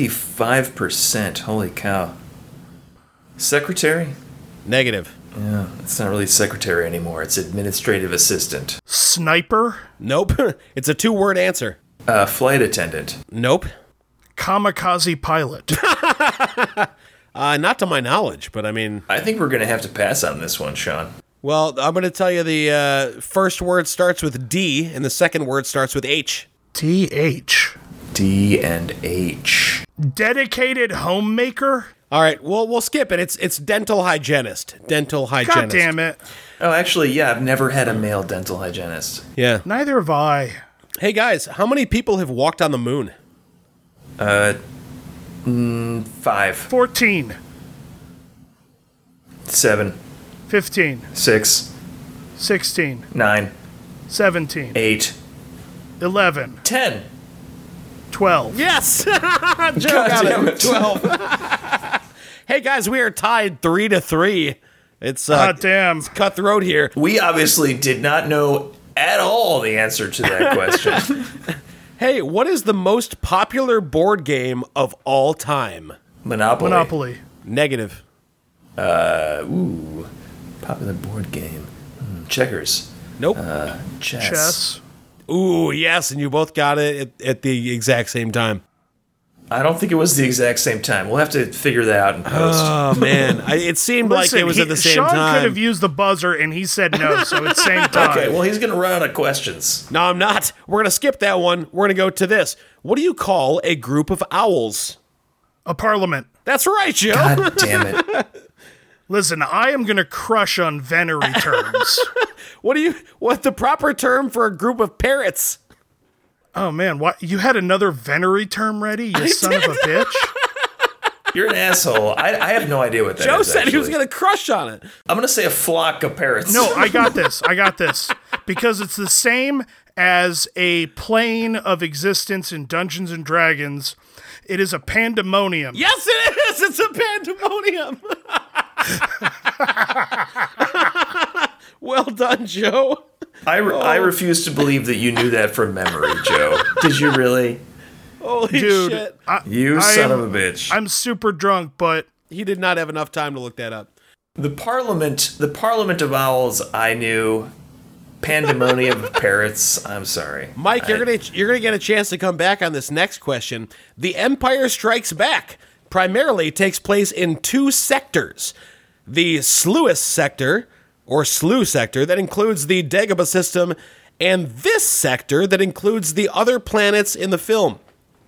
95%. Holy cow. Secretary? Negative. Yeah, it's not really secretary anymore. It's administrative assistant. Sniper? Nope. It's a two-word answer. Flight attendant. Nope. Kamikaze pilot? Not to my knowledge, but I mean, I think we're going to have to pass on this one, Sean. well, I'm going to tell you the first word starts with D and the second word starts with H. TH. D and H. Dedicated homemaker? All right, well, we'll skip it. It's dental hygienist. Dental hygienist. God damn it. Oh, actually, yeah, I've never had a male dental hygienist. Yeah. Neither have I. Hey guys, how many people have walked on the moon? 5, 14. 7, 15. 6, 16. 9, 17. 8, 11. 10. 12. Yes! Joe God got damn it. it. 12. Hey guys, we are tied 3-3. It's God damn. cutthroat here. We obviously did not know at all the answer to that question. Hey, what is the most popular board game of all time? Monopoly. Monopoly. Negative. Ooh. Popular board game. Checkers. Nope. Chess. Chess. Ooh, yes, and you both got it at the exact same time. I don't think it was the exact same time. We'll have to figure that out in post. Oh, man. It seemed like it was at the same Sean time. could have used the buzzer and he said no, so it's same time. Okay, well, he's going to run out of questions. No, I'm not. We're going to skip that one. We're going to go to this. What do you call a group of owls? A parliament. That's right, Joe. God damn it. Listen, I am going to crush on venery terms. What's the proper term for a group of parrots? Oh, man. What? You had another venery term ready, you son of a bitch? You're an asshole. I have no idea what that is. Joe said he was actually. going to crush on it. I'm going to say a flock of parrots. No, I got this. Because it's the same as a plane of existence in Dungeons and Dragons. It is a pandemonium. Yes, it is. It's a pandemonium. Well done, Joe. I refuse to believe that you knew that from memory, Joe. Did you really? Holy Dude, shit. You son of a bitch. I'm super drunk, but He did not have enough time to look that up. The Parliament of Owls, I knew. Pandemonium of Parrots, I'm sorry. Mike, you're gonna get a chance to come back on this next question. The Empire Strikes Back primarily takes place in two sectors. The Sluis sector, or Slu sector, that includes the Dagobah system, and this sector that includes the other planets in the film.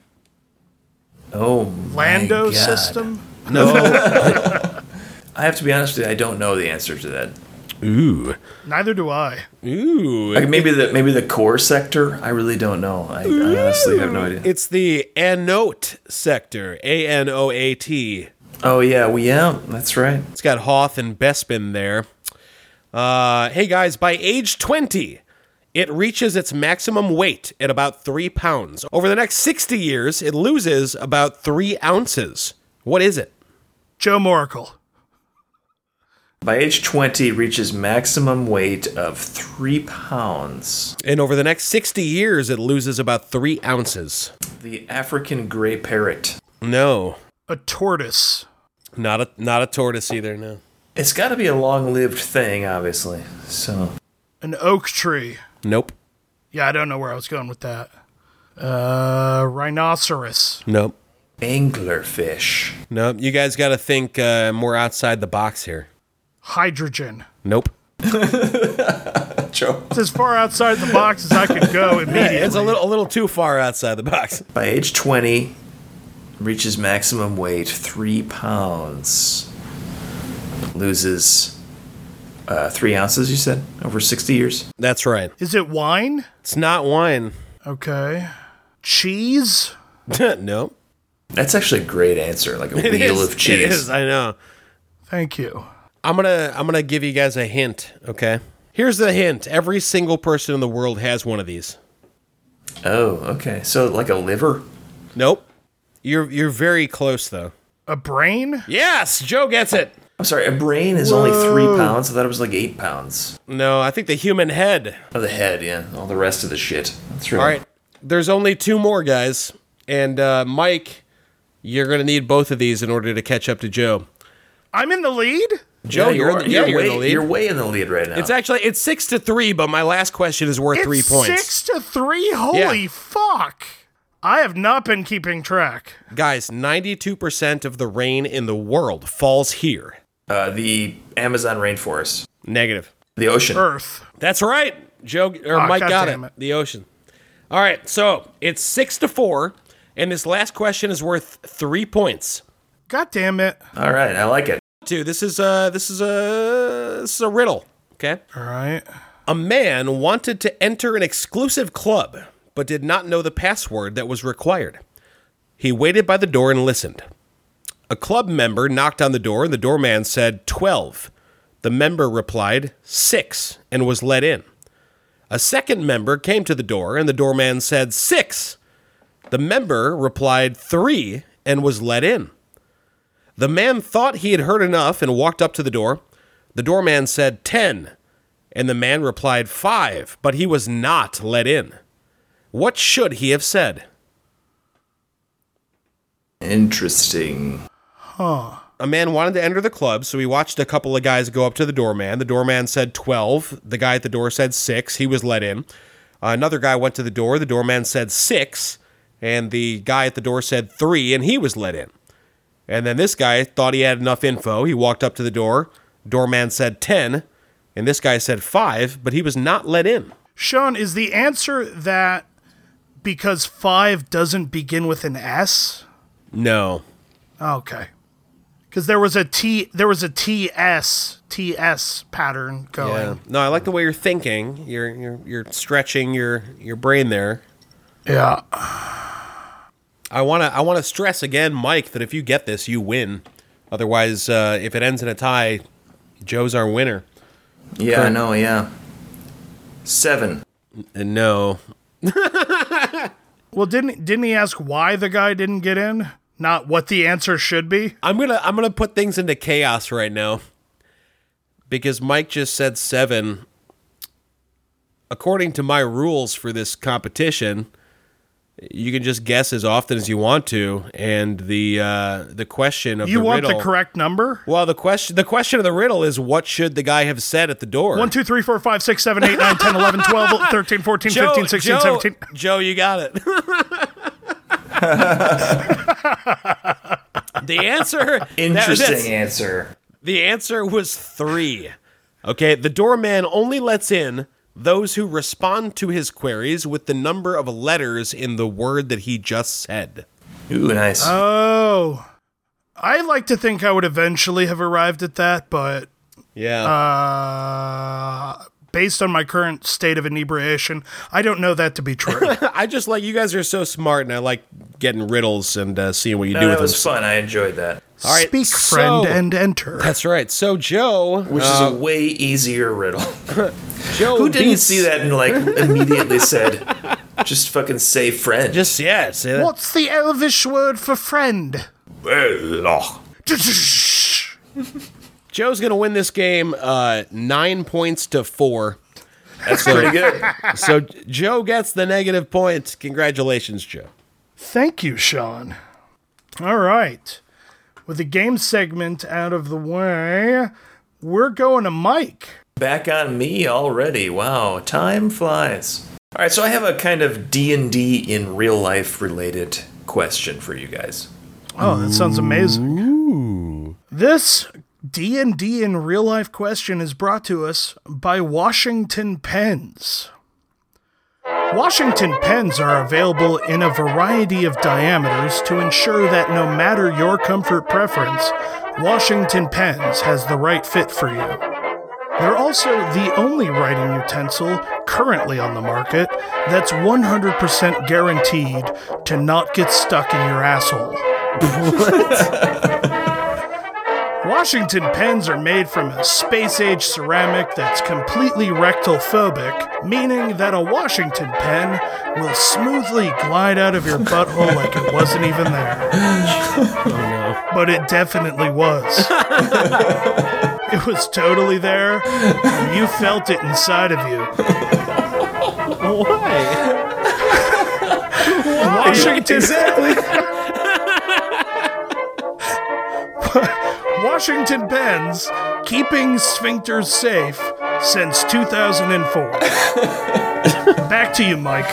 Oh, my Lando God. system? No. I have to be honest with you, I don't know the answer to that. Ooh. Neither do I. Ooh. Like maybe the core sector. I really don't know. I honestly have no idea. It's the Anoat sector. Anoat. Oh yeah, that's right. It's got Hoth and Bespin there. Hey guys, by age 20, it reaches its maximum weight at about 3 pounds. Over the next 60 years, it loses about 3 ounces. What is it? Joe Moracle. By age 20, it reaches maximum weight of 3 pounds. And over the next 60 years, it loses about 3 ounces. The African gray parrot. No. A tortoise. Not a tortoise either, no. It's got to be a long-lived thing, obviously. So An oak tree. Nope. Yeah, I don't know where I was going with that. Rhinoceros. Nope. anglerfish. Nope. You guys got to think more outside the box here. Hydrogen. Nope. Joe. It's as far outside the box as I could go immediately. It's a little too far outside the box. By age 20, reaches maximum weight 3 pounds. Loses 3 ounces, you said, over 60 years? That's right. Is it wine? It's not wine. Okay. Cheese? Nope. That's actually a great answer, like a wheel of cheese. It is, I know. Thank you. I'm gonna give you guys a hint, okay? Here's the hint. Every single person in the world has one of these. Oh, okay. So like a liver? Nope. You're very close though. A brain? Yes, Joe gets it. I'm sorry, a brain is only 3 pounds. I thought it was like 8 pounds. No, I think the human head. Oh, the head, yeah. All the rest of the shit. That's right. All right. There's only 2 more guys, and Mike, you're gonna need both of these in order to catch up to Joe. I'm in the lead? Joe, Yeah, you're in the lead. You're way in the lead right now. It's 6-3, but my last question is worth 3 points. 6-3? Holy Yeah. fuck. I have not been keeping track. Guys, 92% of the rain in the world falls here. The Amazon rainforest. Negative. The ocean. Earth. That's right. Joe or Mike got it. goddammit. The ocean. All right, so it's 6-4, and this last question is worth 3 points. God damn it. All right, I like it. This is a riddle. Okay. All right. A man wanted to enter an exclusive club, but did not know the password that was required. He waited by the door and listened. A club member knocked on the door, and the doorman said 12. The member replied 6 and was let in. A second member came to the door, and the doorman said 6. The member replied 3 and was let in. The man thought he had heard enough and walked up to the door. The doorman said 10, and the man replied 5, but he was not let in. What should he have said? Interesting. A man wanted to enter the club, so he watched a couple of guys go up to the doorman. The doorman said 12. The guy at the door said 6. He was let in. Another guy went to the door. The doorman said 6, and the guy at the door said 3, and he was let in. And then this guy thought he had enough info. He walked up to the door. Doorman said 10, and this guy said 5, but he was not let in. Sean, is the answer that because 5 doesn't begin with an S? No. Okay. Because there was a TS pattern going. Yeah. No, I like the way you're thinking. You're stretching your brain there. Yeah. I want to stress again, Mike, that if you get this, you win. Otherwise, if it ends in a tie, Joe's our winner. Yeah, I know, yeah. 7. And no. Well, didn't he ask why the guy didn't get in? Not what the answer should be? I'm gonna put things into chaos right now. Because Mike just said 7. According to my rules for this competition, you can just guess as often as you want to, and the question of You the want riddle. the correct number? Well, the question of the riddle is what should the guy have said at the door? 1, 2, 3, 4, 5, 6, 7, 8, 9, 10, 11, 12, 13, 14, 15, 16, 17. Joe, you got it. The answer. Interesting answer. The answer was 3. Okay, the doorman only lets in those who respond to his queries with the number of letters in the word that he just said. Ooh, nice. Oh. I like to think I would eventually have arrived at that, but Yeah. Based on my current state of inebriation, I don't know that to be true. I just like, you guys are so smart, and I like getting riddles and seeing what you do with That them. was fun. I enjoyed that. All right, Speak, friend, and enter. That's right. So Joe, Which is a way easier riddle. Joe Who didn't beats- see that and like immediately said, just fucking say friend? Just say that. What's the Elvish word for friend? Joe's gonna win this game 9 points to 4. That's pretty good. So Joe gets the negative point. Congratulations, Joe. Thank you, Sean. All right. With the game segment out of the way, we're going to Mike. Back on me already. Wow, time flies. All right, so I have a kind of D&D in real life related question for you guys. Oh, that sounds amazing. This D&D in real life question is brought to us by Washington Pens. Washington pens are available in a variety of diameters to ensure that no matter your comfort preference, Washington Pens has the right fit for you. They're also the only writing utensil currently on the market that's 100% guaranteed to not get stuck in your asshole. Washington pens are made from a space-age ceramic that's completely rectal-phobic, meaning that a Washington pen will smoothly glide out of your butthole like it wasn't even there. Oh no. But it definitely was. It was totally there, and you felt it inside of you. Why? Washington, Exactly. Washington pens, keeping sphincters safe since 2004. Back to you, Mike.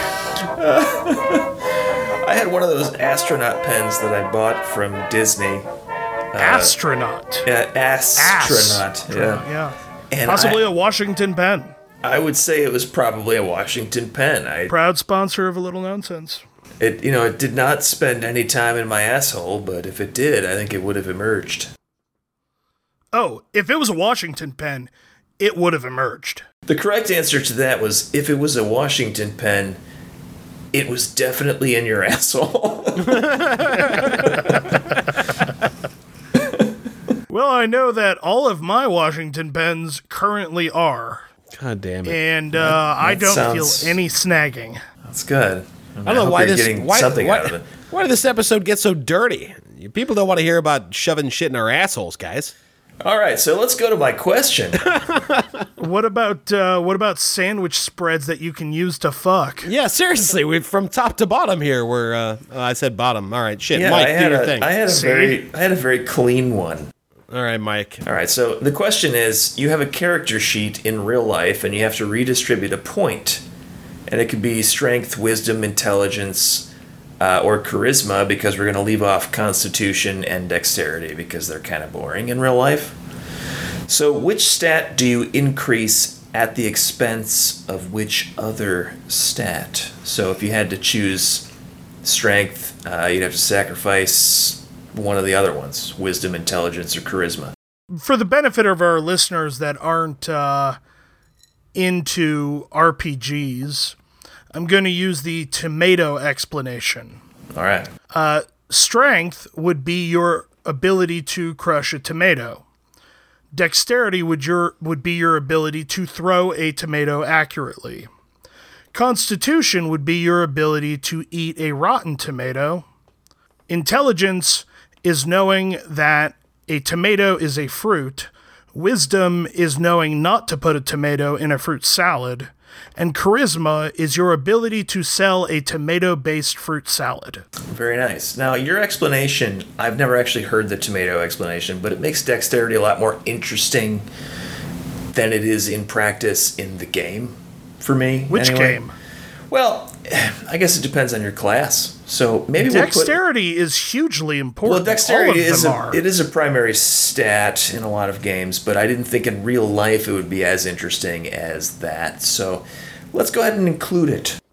I had one of those astronaut pens that I bought from Disney. Astronaut. Astronaut. Yeah. And Possibly a Washington pen. I would say it was probably a Washington pen. Proud sponsor of A Little Nonsense. It did not spend any time in my asshole, but if it did, I think it would have emerged. Oh, if it was a Washington pen, it would have emerged. The correct answer to that was, if it was a Washington pen, it was definitely in your asshole. Well, I know that all of my Washington pens currently are. God damn it. And I don't sounds- feel any snagging. That's good. I don't know hope why you're this. getting Why, something why, out of it. why did this episode get so dirty? People don't want to hear about shoving shit in our assholes, guys. All right, so let's go to my question. What about sandwich spreads that you can use to fuck? Yeah, seriously, we from top to bottom here. We're I said bottom. All right, shit, Yeah, Mike, I do had your thing. I had a very clean one. All right, Mike. All right, so the question is, you have a character sheet in real life, and you have to redistribute a point, and it could be strength, wisdom, intelligence, or charisma, because we're going to leave off constitution and dexterity because they're kind of boring in real life. So which stat do you increase at the expense of which other stat? So if you had to choose strength, you'd have to sacrifice one of the other ones, wisdom, intelligence, or charisma. For the benefit of our listeners that aren't into RPGs, I'm going to use the tomato explanation. All right. Strength would be your ability to crush a tomato. Dexterity would be your ability to throw a tomato accurately. Constitution would be your ability to eat a rotten tomato. Intelligence is knowing that a tomato is a fruit. Wisdom is knowing not to put a tomato in a fruit salad. And charisma is your ability to sell a tomato-based fruit salad. Very nice. Now, your explanation, I've never actually heard the tomato explanation, but it makes dexterity a lot more interesting than it is in practice in the game, for me. Which anyway. game? Well, I guess it depends on your class. So maybe Dexterity is hugely important. Well, dexterity All of them are. it is a primary stat in a lot of games, but I didn't think in real life it would be as interesting as that. So let's go ahead and include it.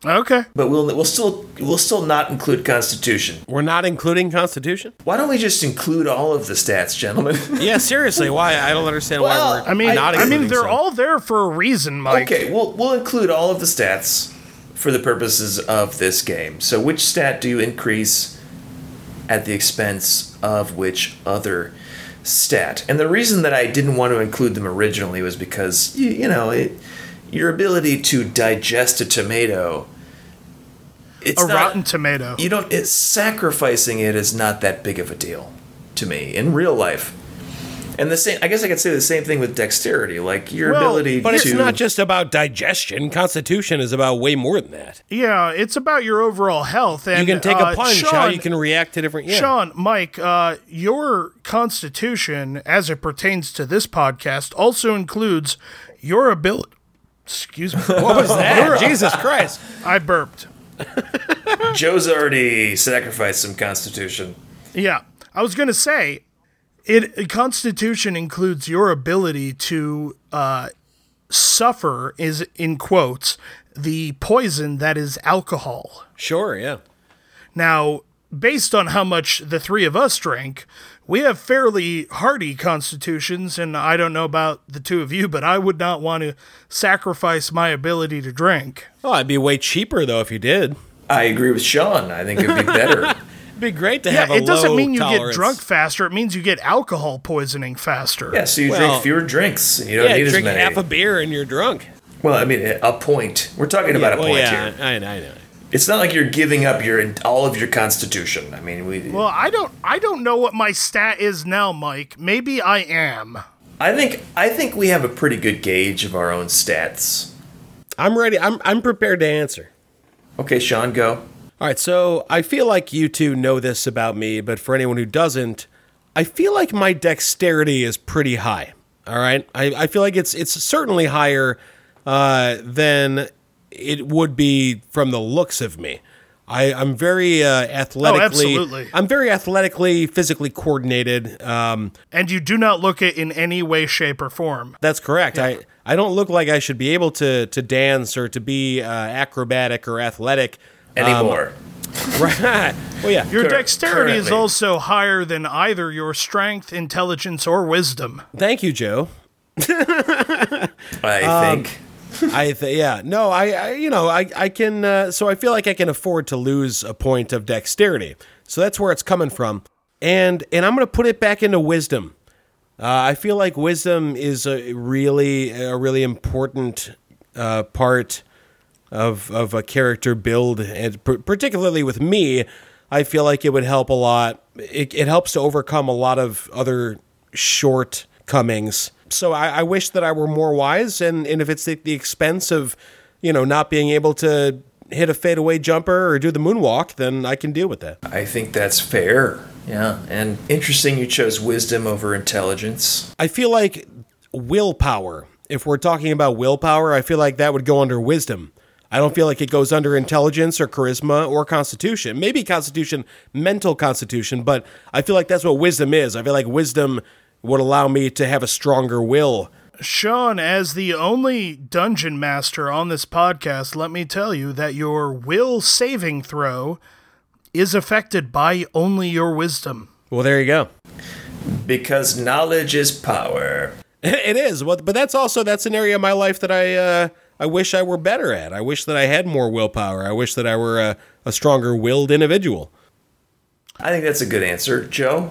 Okay. But we'll still not include Constitution. We're not including Constitution? Why don't we just include all of the stats, gentlemen? Yeah, seriously. Why? I don't understand Well, why we're I not mean, including they're some. all there for a reason, Mike. Okay, we'll include all of the stats for the purposes of this game. So which stat do you increase at the expense of which other stat? And the reason that I didn't want to include them originally was because, your ability to digest a tomato, it's A not, rotten tomato. sacrificing it is not that big of a deal to me in real life. And I guess I could say the same thing with dexterity, like your ability But to... it's not just about digestion. Constitution is about way more than that. Yeah, it's about your overall health. And You can take a punch, how Sean, you can react to different... Yeah. Sean, Mike, your constitution, as it pertains to this podcast, also includes your ability... Excuse me. What was that? Jesus Christ. I burped. Joe's already sacrificed some Constitution. Yeah, I was going to say, Constitution includes your ability to suffer, is in quotes, the poison that is alcohol. Sure, yeah. Now, based on how much the three of us drank, we have fairly hardy constitutions, and I don't know about the two of you, but I would not want to sacrifice my ability to drink. Oh, it'd be way cheaper, though, if you did. I agree with Sean. I think it'd be better. It'd be great to Yeah, have a it doesn't low mean you tolerance. get drunk faster. It means you get alcohol poisoning faster. Yeah, so you Well, drink fewer drinks. You don't Yeah, need as drink many. half a beer and you're drunk. Well, I mean, a point. We're talking about a point yeah, here. I know. It's not like you're giving up all of your Constitution. I mean, Well, I don't know what my stat is now, Mike. Maybe I am. I think we have a pretty good gauge of our own stats. I'm ready. I'm prepared to answer. Okay, Sean, go. All right, so I feel like you two know this about me, but for anyone who doesn't, I feel like my dexterity is pretty high. All right, I feel like it's certainly higher than it would be from the looks of me. I'm very athletically. absolutely. I'm very athletically, physically coordinated. And you do not look it in any way, shape, or form. That's correct. I don't look like I should be able to dance or to be acrobatic or athletic Anymore. Right. Well, yeah. Your dexterity is currently. also higher than either your strength, intelligence, or wisdom. Thank you, Joe. I think. Yeah. No, I can, so I feel like I can afford to lose a point of dexterity. So that's where it's coming from. And I'm going to put it back into wisdom. I feel like wisdom is a really important part of a character build, and particularly with me, I feel like it would help a lot. It helps to overcome a lot of other shortcomings. So I wish that I were more wise, and if it's at the expense of, not being able to hit a fadeaway jumper or do the moonwalk, then I can deal with that. I think that's fair. Yeah, and interesting you chose wisdom over intelligence. I feel like willpower, if we're talking about willpower, I feel like that would go under wisdom. I don't feel like it goes under intelligence or charisma or constitution. Maybe constitution, mental constitution, but I feel like that's what wisdom is. I feel like wisdom would allow me to have a stronger will. Sean, as the only dungeon master on this podcast, let me tell you that your will saving throw is affected by only your wisdom. Well, there you go. Because knowledge is power. It is, but that's an area of my life that I wish I were better at. I wish that I had more willpower. I wish that I were a stronger willed individual. I think that's a good answer. Joe?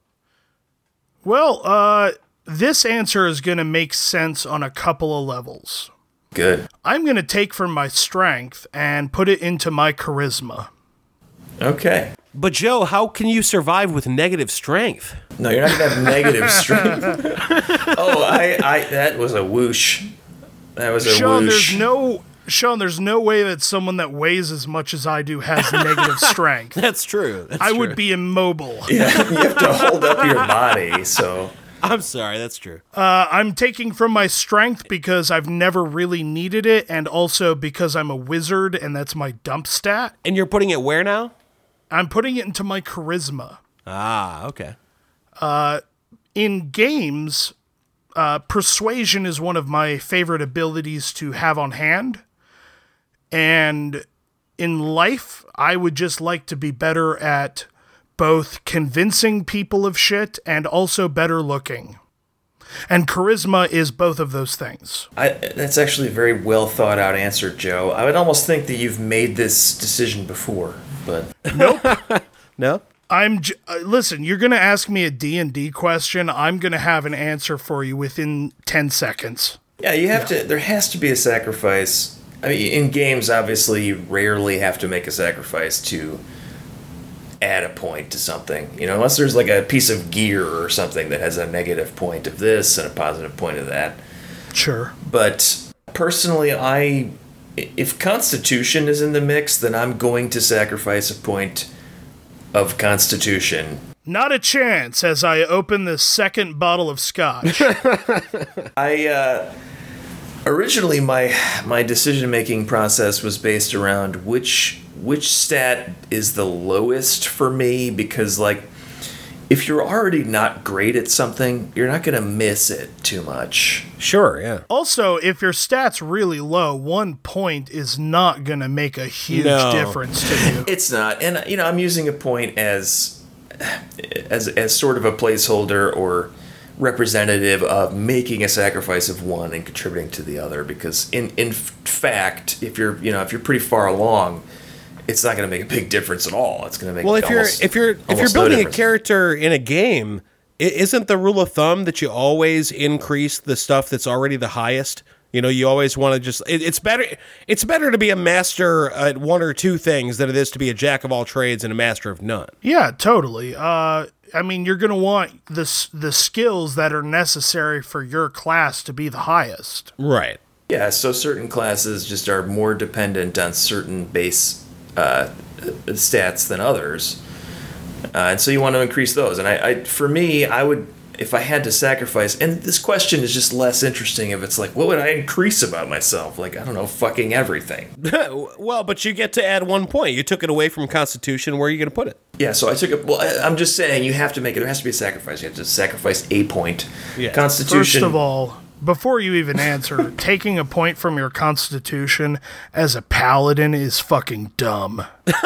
Well, this answer is going to make sense on a couple of levels. Good. I'm going to take from my strength and put it into my charisma. Okay. But Joe, how can you survive with negative strength? No, you're not going to have negative strength. Oh, that was a whoosh. That was a Sean, whoosh. there's no way that someone that weighs as much as I do has negative strength. That's true. I would be immobile. Yeah, you have to hold up your body, so... I'm sorry, that's true. I'm taking from my strength because I've never really needed it, and also because I'm a wizard and that's my dump stat. And you're putting it where now? I'm putting it into my charisma. Ah, okay. In games, persuasion is one of my favorite abilities to have on hand. And in life, I would just like to be better at both convincing people of shit and also better looking. And charisma is both of those things. That's actually a very well thought out answer, Joe. I would almost think that you've made this decision before, but No? Listen, you're going to ask me a D&D question. I'm going to have an answer for you within 10 seconds. yeah, you have to. There has to be a sacrifice. I mean, in games, obviously, you rarely have to make a sacrifice to add a point to something. You know, unless there's like a piece of gear or something that has a negative point of this and a positive point of that. Sure. But personally, if Constitution is in the mix, then I'm going to sacrifice a point of Constitution. Not a chance as I open the second bottle of scotch. Originally, my decision-making process was based around which stat is the lowest for me, because, like, if you're already not great at something, you're not going to miss it too much. Sure, yeah. Also, if your stat's really low, 1 point is not going to make a huge difference to you. It's not. And, you know, I'm using a point as sort of a placeholder or representative of making a sacrifice of one and contributing to the other, because in fact, if you're pretty far along, it's not going to make a big difference at all. It's going to make if you're building a character in a game, isn't the rule of thumb that you always increase the stuff that's already the highest? You know, you always want to just it's better to be a master at one or two things than it is to be a jack of all trades and a master of none. Yeah, totally. I mean, you're going to want the skills that are necessary for your class to be the highest. Right. Yeah, so certain classes just are more dependent on certain base stats than others, and so you want to increase those. And for me, I would, if I had to sacrifice. And this question is just less interesting if it's like, what would I increase about myself? Like, I don't know, fucking everything. Well, but you get to add 1 point. You took it away from Constitution. Where are you going to put it? Yeah, so I took it. Well, I'm just saying you have to make it. There has to be a sacrifice. You have to sacrifice a point. Yeah. Constitution. First of all, before you even answer, taking a point from your Constitution as a paladin is fucking dumb.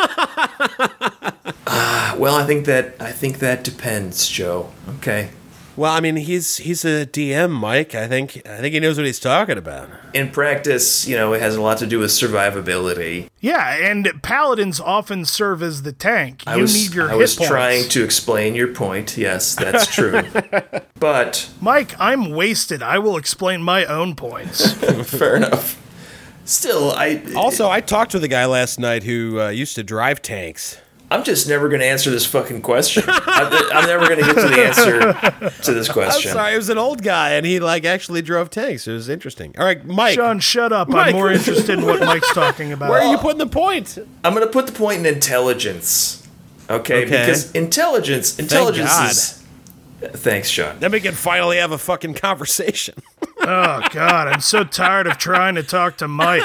Well, I think that depends, Joe. Okay. Well, I mean, he's a DM, Mike. I think he knows what he's talking about. In practice, you know, it has a lot to do with survivability. Yeah, and paladins often serve as the tank. I was Hit points. trying to explain your point. Yes, that's true. But Mike, I'm wasted. I will explain my own points. fair enough. Still, I talked with a guy last night who used to drive tanks. I'm just never going to answer this fucking question. I'm never going to get to the answer to this question. I'm sorry, it was an old guy, and he actually drove tanks. It was interesting. All right, Mike. John, shut up. Mike. I'm more interested in what Mike's talking about. Where are you putting the point? I'm going to put the point in intelligence. Okay? Because intelligence God. is... Thanks, Sean. Then we can finally have a fucking conversation. Oh, God, I'm so tired of trying to talk to Mike.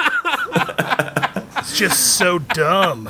It's just so dumb.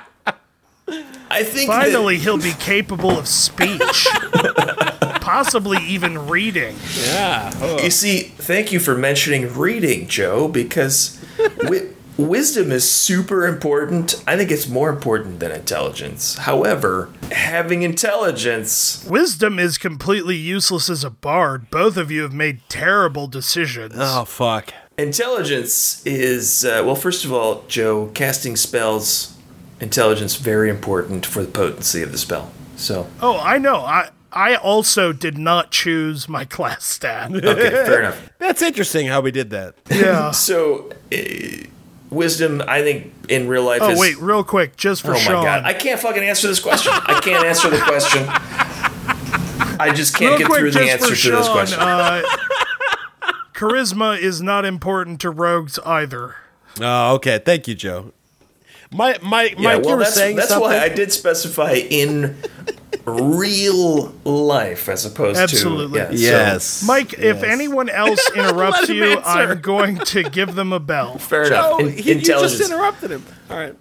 I think Finally, he'll be capable of speech. Possibly even reading. Yeah. You see, thank you for mentioning reading, Joe, because wisdom is super important. I think it's more important than intelligence. However, having intelligence... Wisdom is completely useless as a bard. Both of you have made terrible decisions. Oh, fuck. Intelligence is... well, first of all, Joe, casting spells... Intelligence very important for the potency of the spell. So. Oh, I know. I also did not choose my class stat. Okay, fair enough. That's interesting how we did that. Yeah. So, wisdom, I think, in real life is... Oh, wait, real quick, just for Sean. Oh, my God. I can't fucking answer this question. I can't answer the question. I just can't get through the answer to this question. Charisma is not important to rogues either. Oh, okay. Thank you, Joe. Mike, you were saying that's something? why I did specify in real life as opposed Absolutely. to... Yes. Mike, if anyone else interrupts Let him you, answer. I'm going to give them a bell. Fair Joe, enough. you Intelligence. just interrupted him. All right.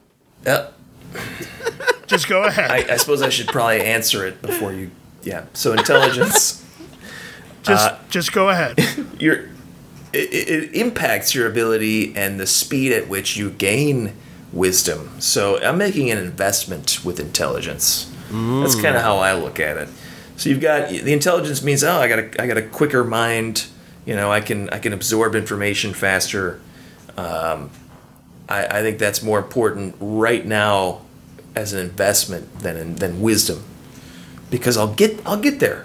Just go ahead. I suppose I should probably answer it before you... Yeah. So intelligence... Just go ahead. It impacts your ability and the speed at which you gain wisdom. So I'm making an investment with intelligence. That's kind of how I look at it. So you've got the intelligence means, I got a quicker mind. I can absorb information faster. I think that's more important right now as an investment than wisdom, because I'll get there.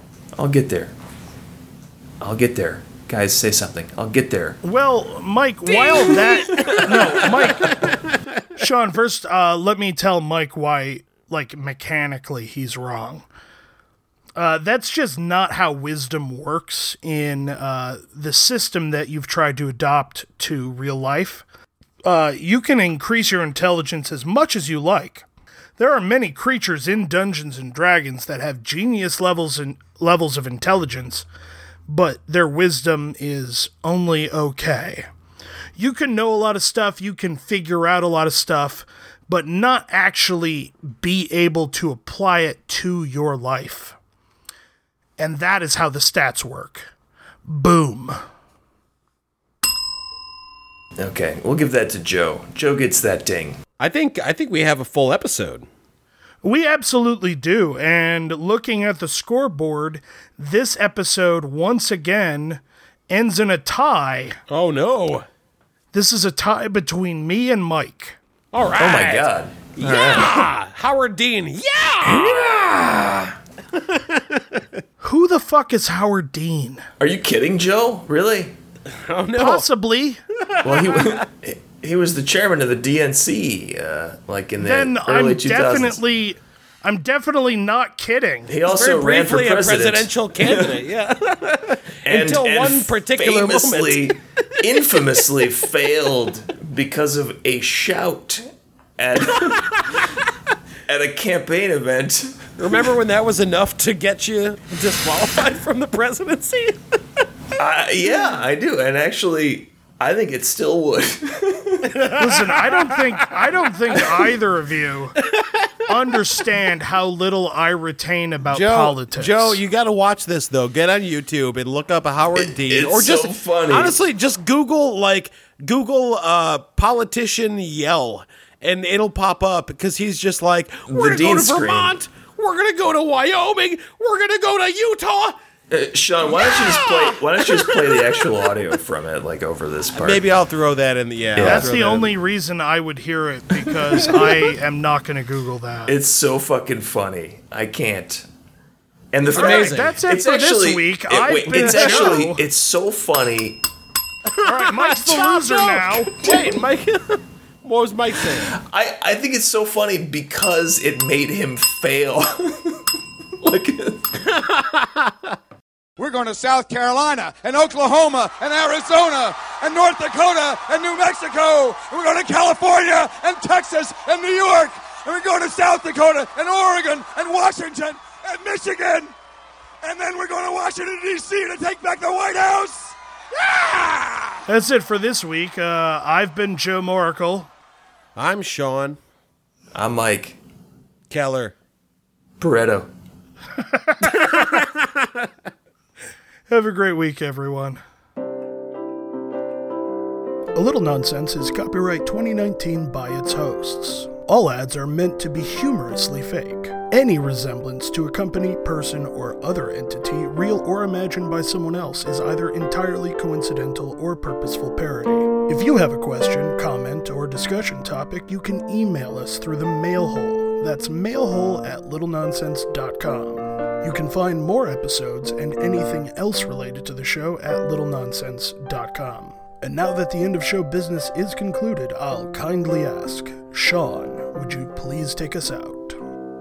Guys, say something. I'll get there. Well, Mike, while that... No, Mike. Sean, first, let me tell Mike why, mechanically he's wrong. That's just not how wisdom works in the system that you've tried to adopt to real life. You can increase your intelligence as much as you like. There are many creatures in Dungeons and Dragons that have genius levels of intelligence, but their wisdom is only okay. You can know a lot of stuff, you can figure out a lot of stuff, but not actually be able to apply it to your life. And that is how the stats work. Boom. Okay, we'll give that to Joe. Joe gets that ding. I think we have a full episode. We absolutely do, and looking at the scoreboard, this episode once again ends in a tie. Oh no. This is a tie between me and Mike. All right. Oh my God. Yeah! Howard Dean. Yeah! Who the fuck is Howard Dean? Are you kidding, Joe? Really? Oh no. Possibly. Well, he was the chairman of the DNC, in the Then early 2000s. I'm definitely not kidding. He also Very ran for briefly a president. presidential candidate, yeah. and, Until and one particular infamously failed because of a shout at a campaign event. Remember when that was enough to get you disqualified from the presidency? Yeah, I do, and actually, I think it still would. Listen, I don't think either of you understand how little I retain about politics. Joe, you got to watch this though. Get on YouTube and look up Howard Dean, it's or just so funny. Honestly, just Google politician yell, and it'll pop up because he's just like, we're gonna go to Vermont, we're gonna go to Wyoming, we're gonna go to Utah. Sean, why don't you just play the actual audio from it, over this part? Maybe I'll throw that in the That's the only reason I would hear it, because I am not going to Google that. It's so fucking funny. I can't. And the amazing. That's it for this week. It's so funny. All right, Mike's the loser now. Wait, Mike. What was Mike saying? I think it's so funny because it made him fail. We're going to South Carolina and Oklahoma and Arizona and North Dakota and New Mexico. And we're going to California and Texas and New York. And we're going to South Dakota and Oregon and Washington and Michigan. And then we're going to Washington, D.C. to take back the White House. Yeah! That's it for this week. I've been Joe Moracle. I'm Sean. I'm Mike. Keller. Pareto. Have a great week, everyone. A Little Nonsense is copyright 2019 by its hosts. All ads are meant to be humorously fake. Any resemblance to a company, person, or other entity, real or imagined by someone else, is either entirely coincidental or purposeful parody. If you have a question, comment, or discussion topic, you can email us through the mail hole. That's mailhole@littlenonsense.com. You can find more episodes and anything else related to the show at littlenonsense.com. And now that the end of show business is concluded, I'll kindly ask, Sean, would you please take us out?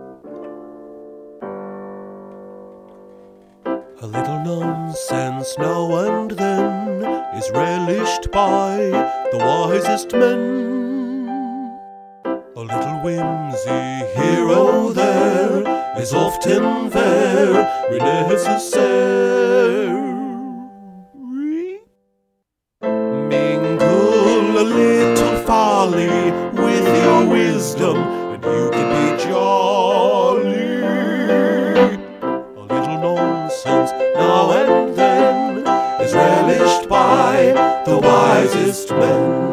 A little nonsense now and then is relished by the wisest men. A little whimsy here or there is often very necessary. Mingle a little folly with your wisdom, and you can be jolly. A little nonsense now and then is relished by the wisest men.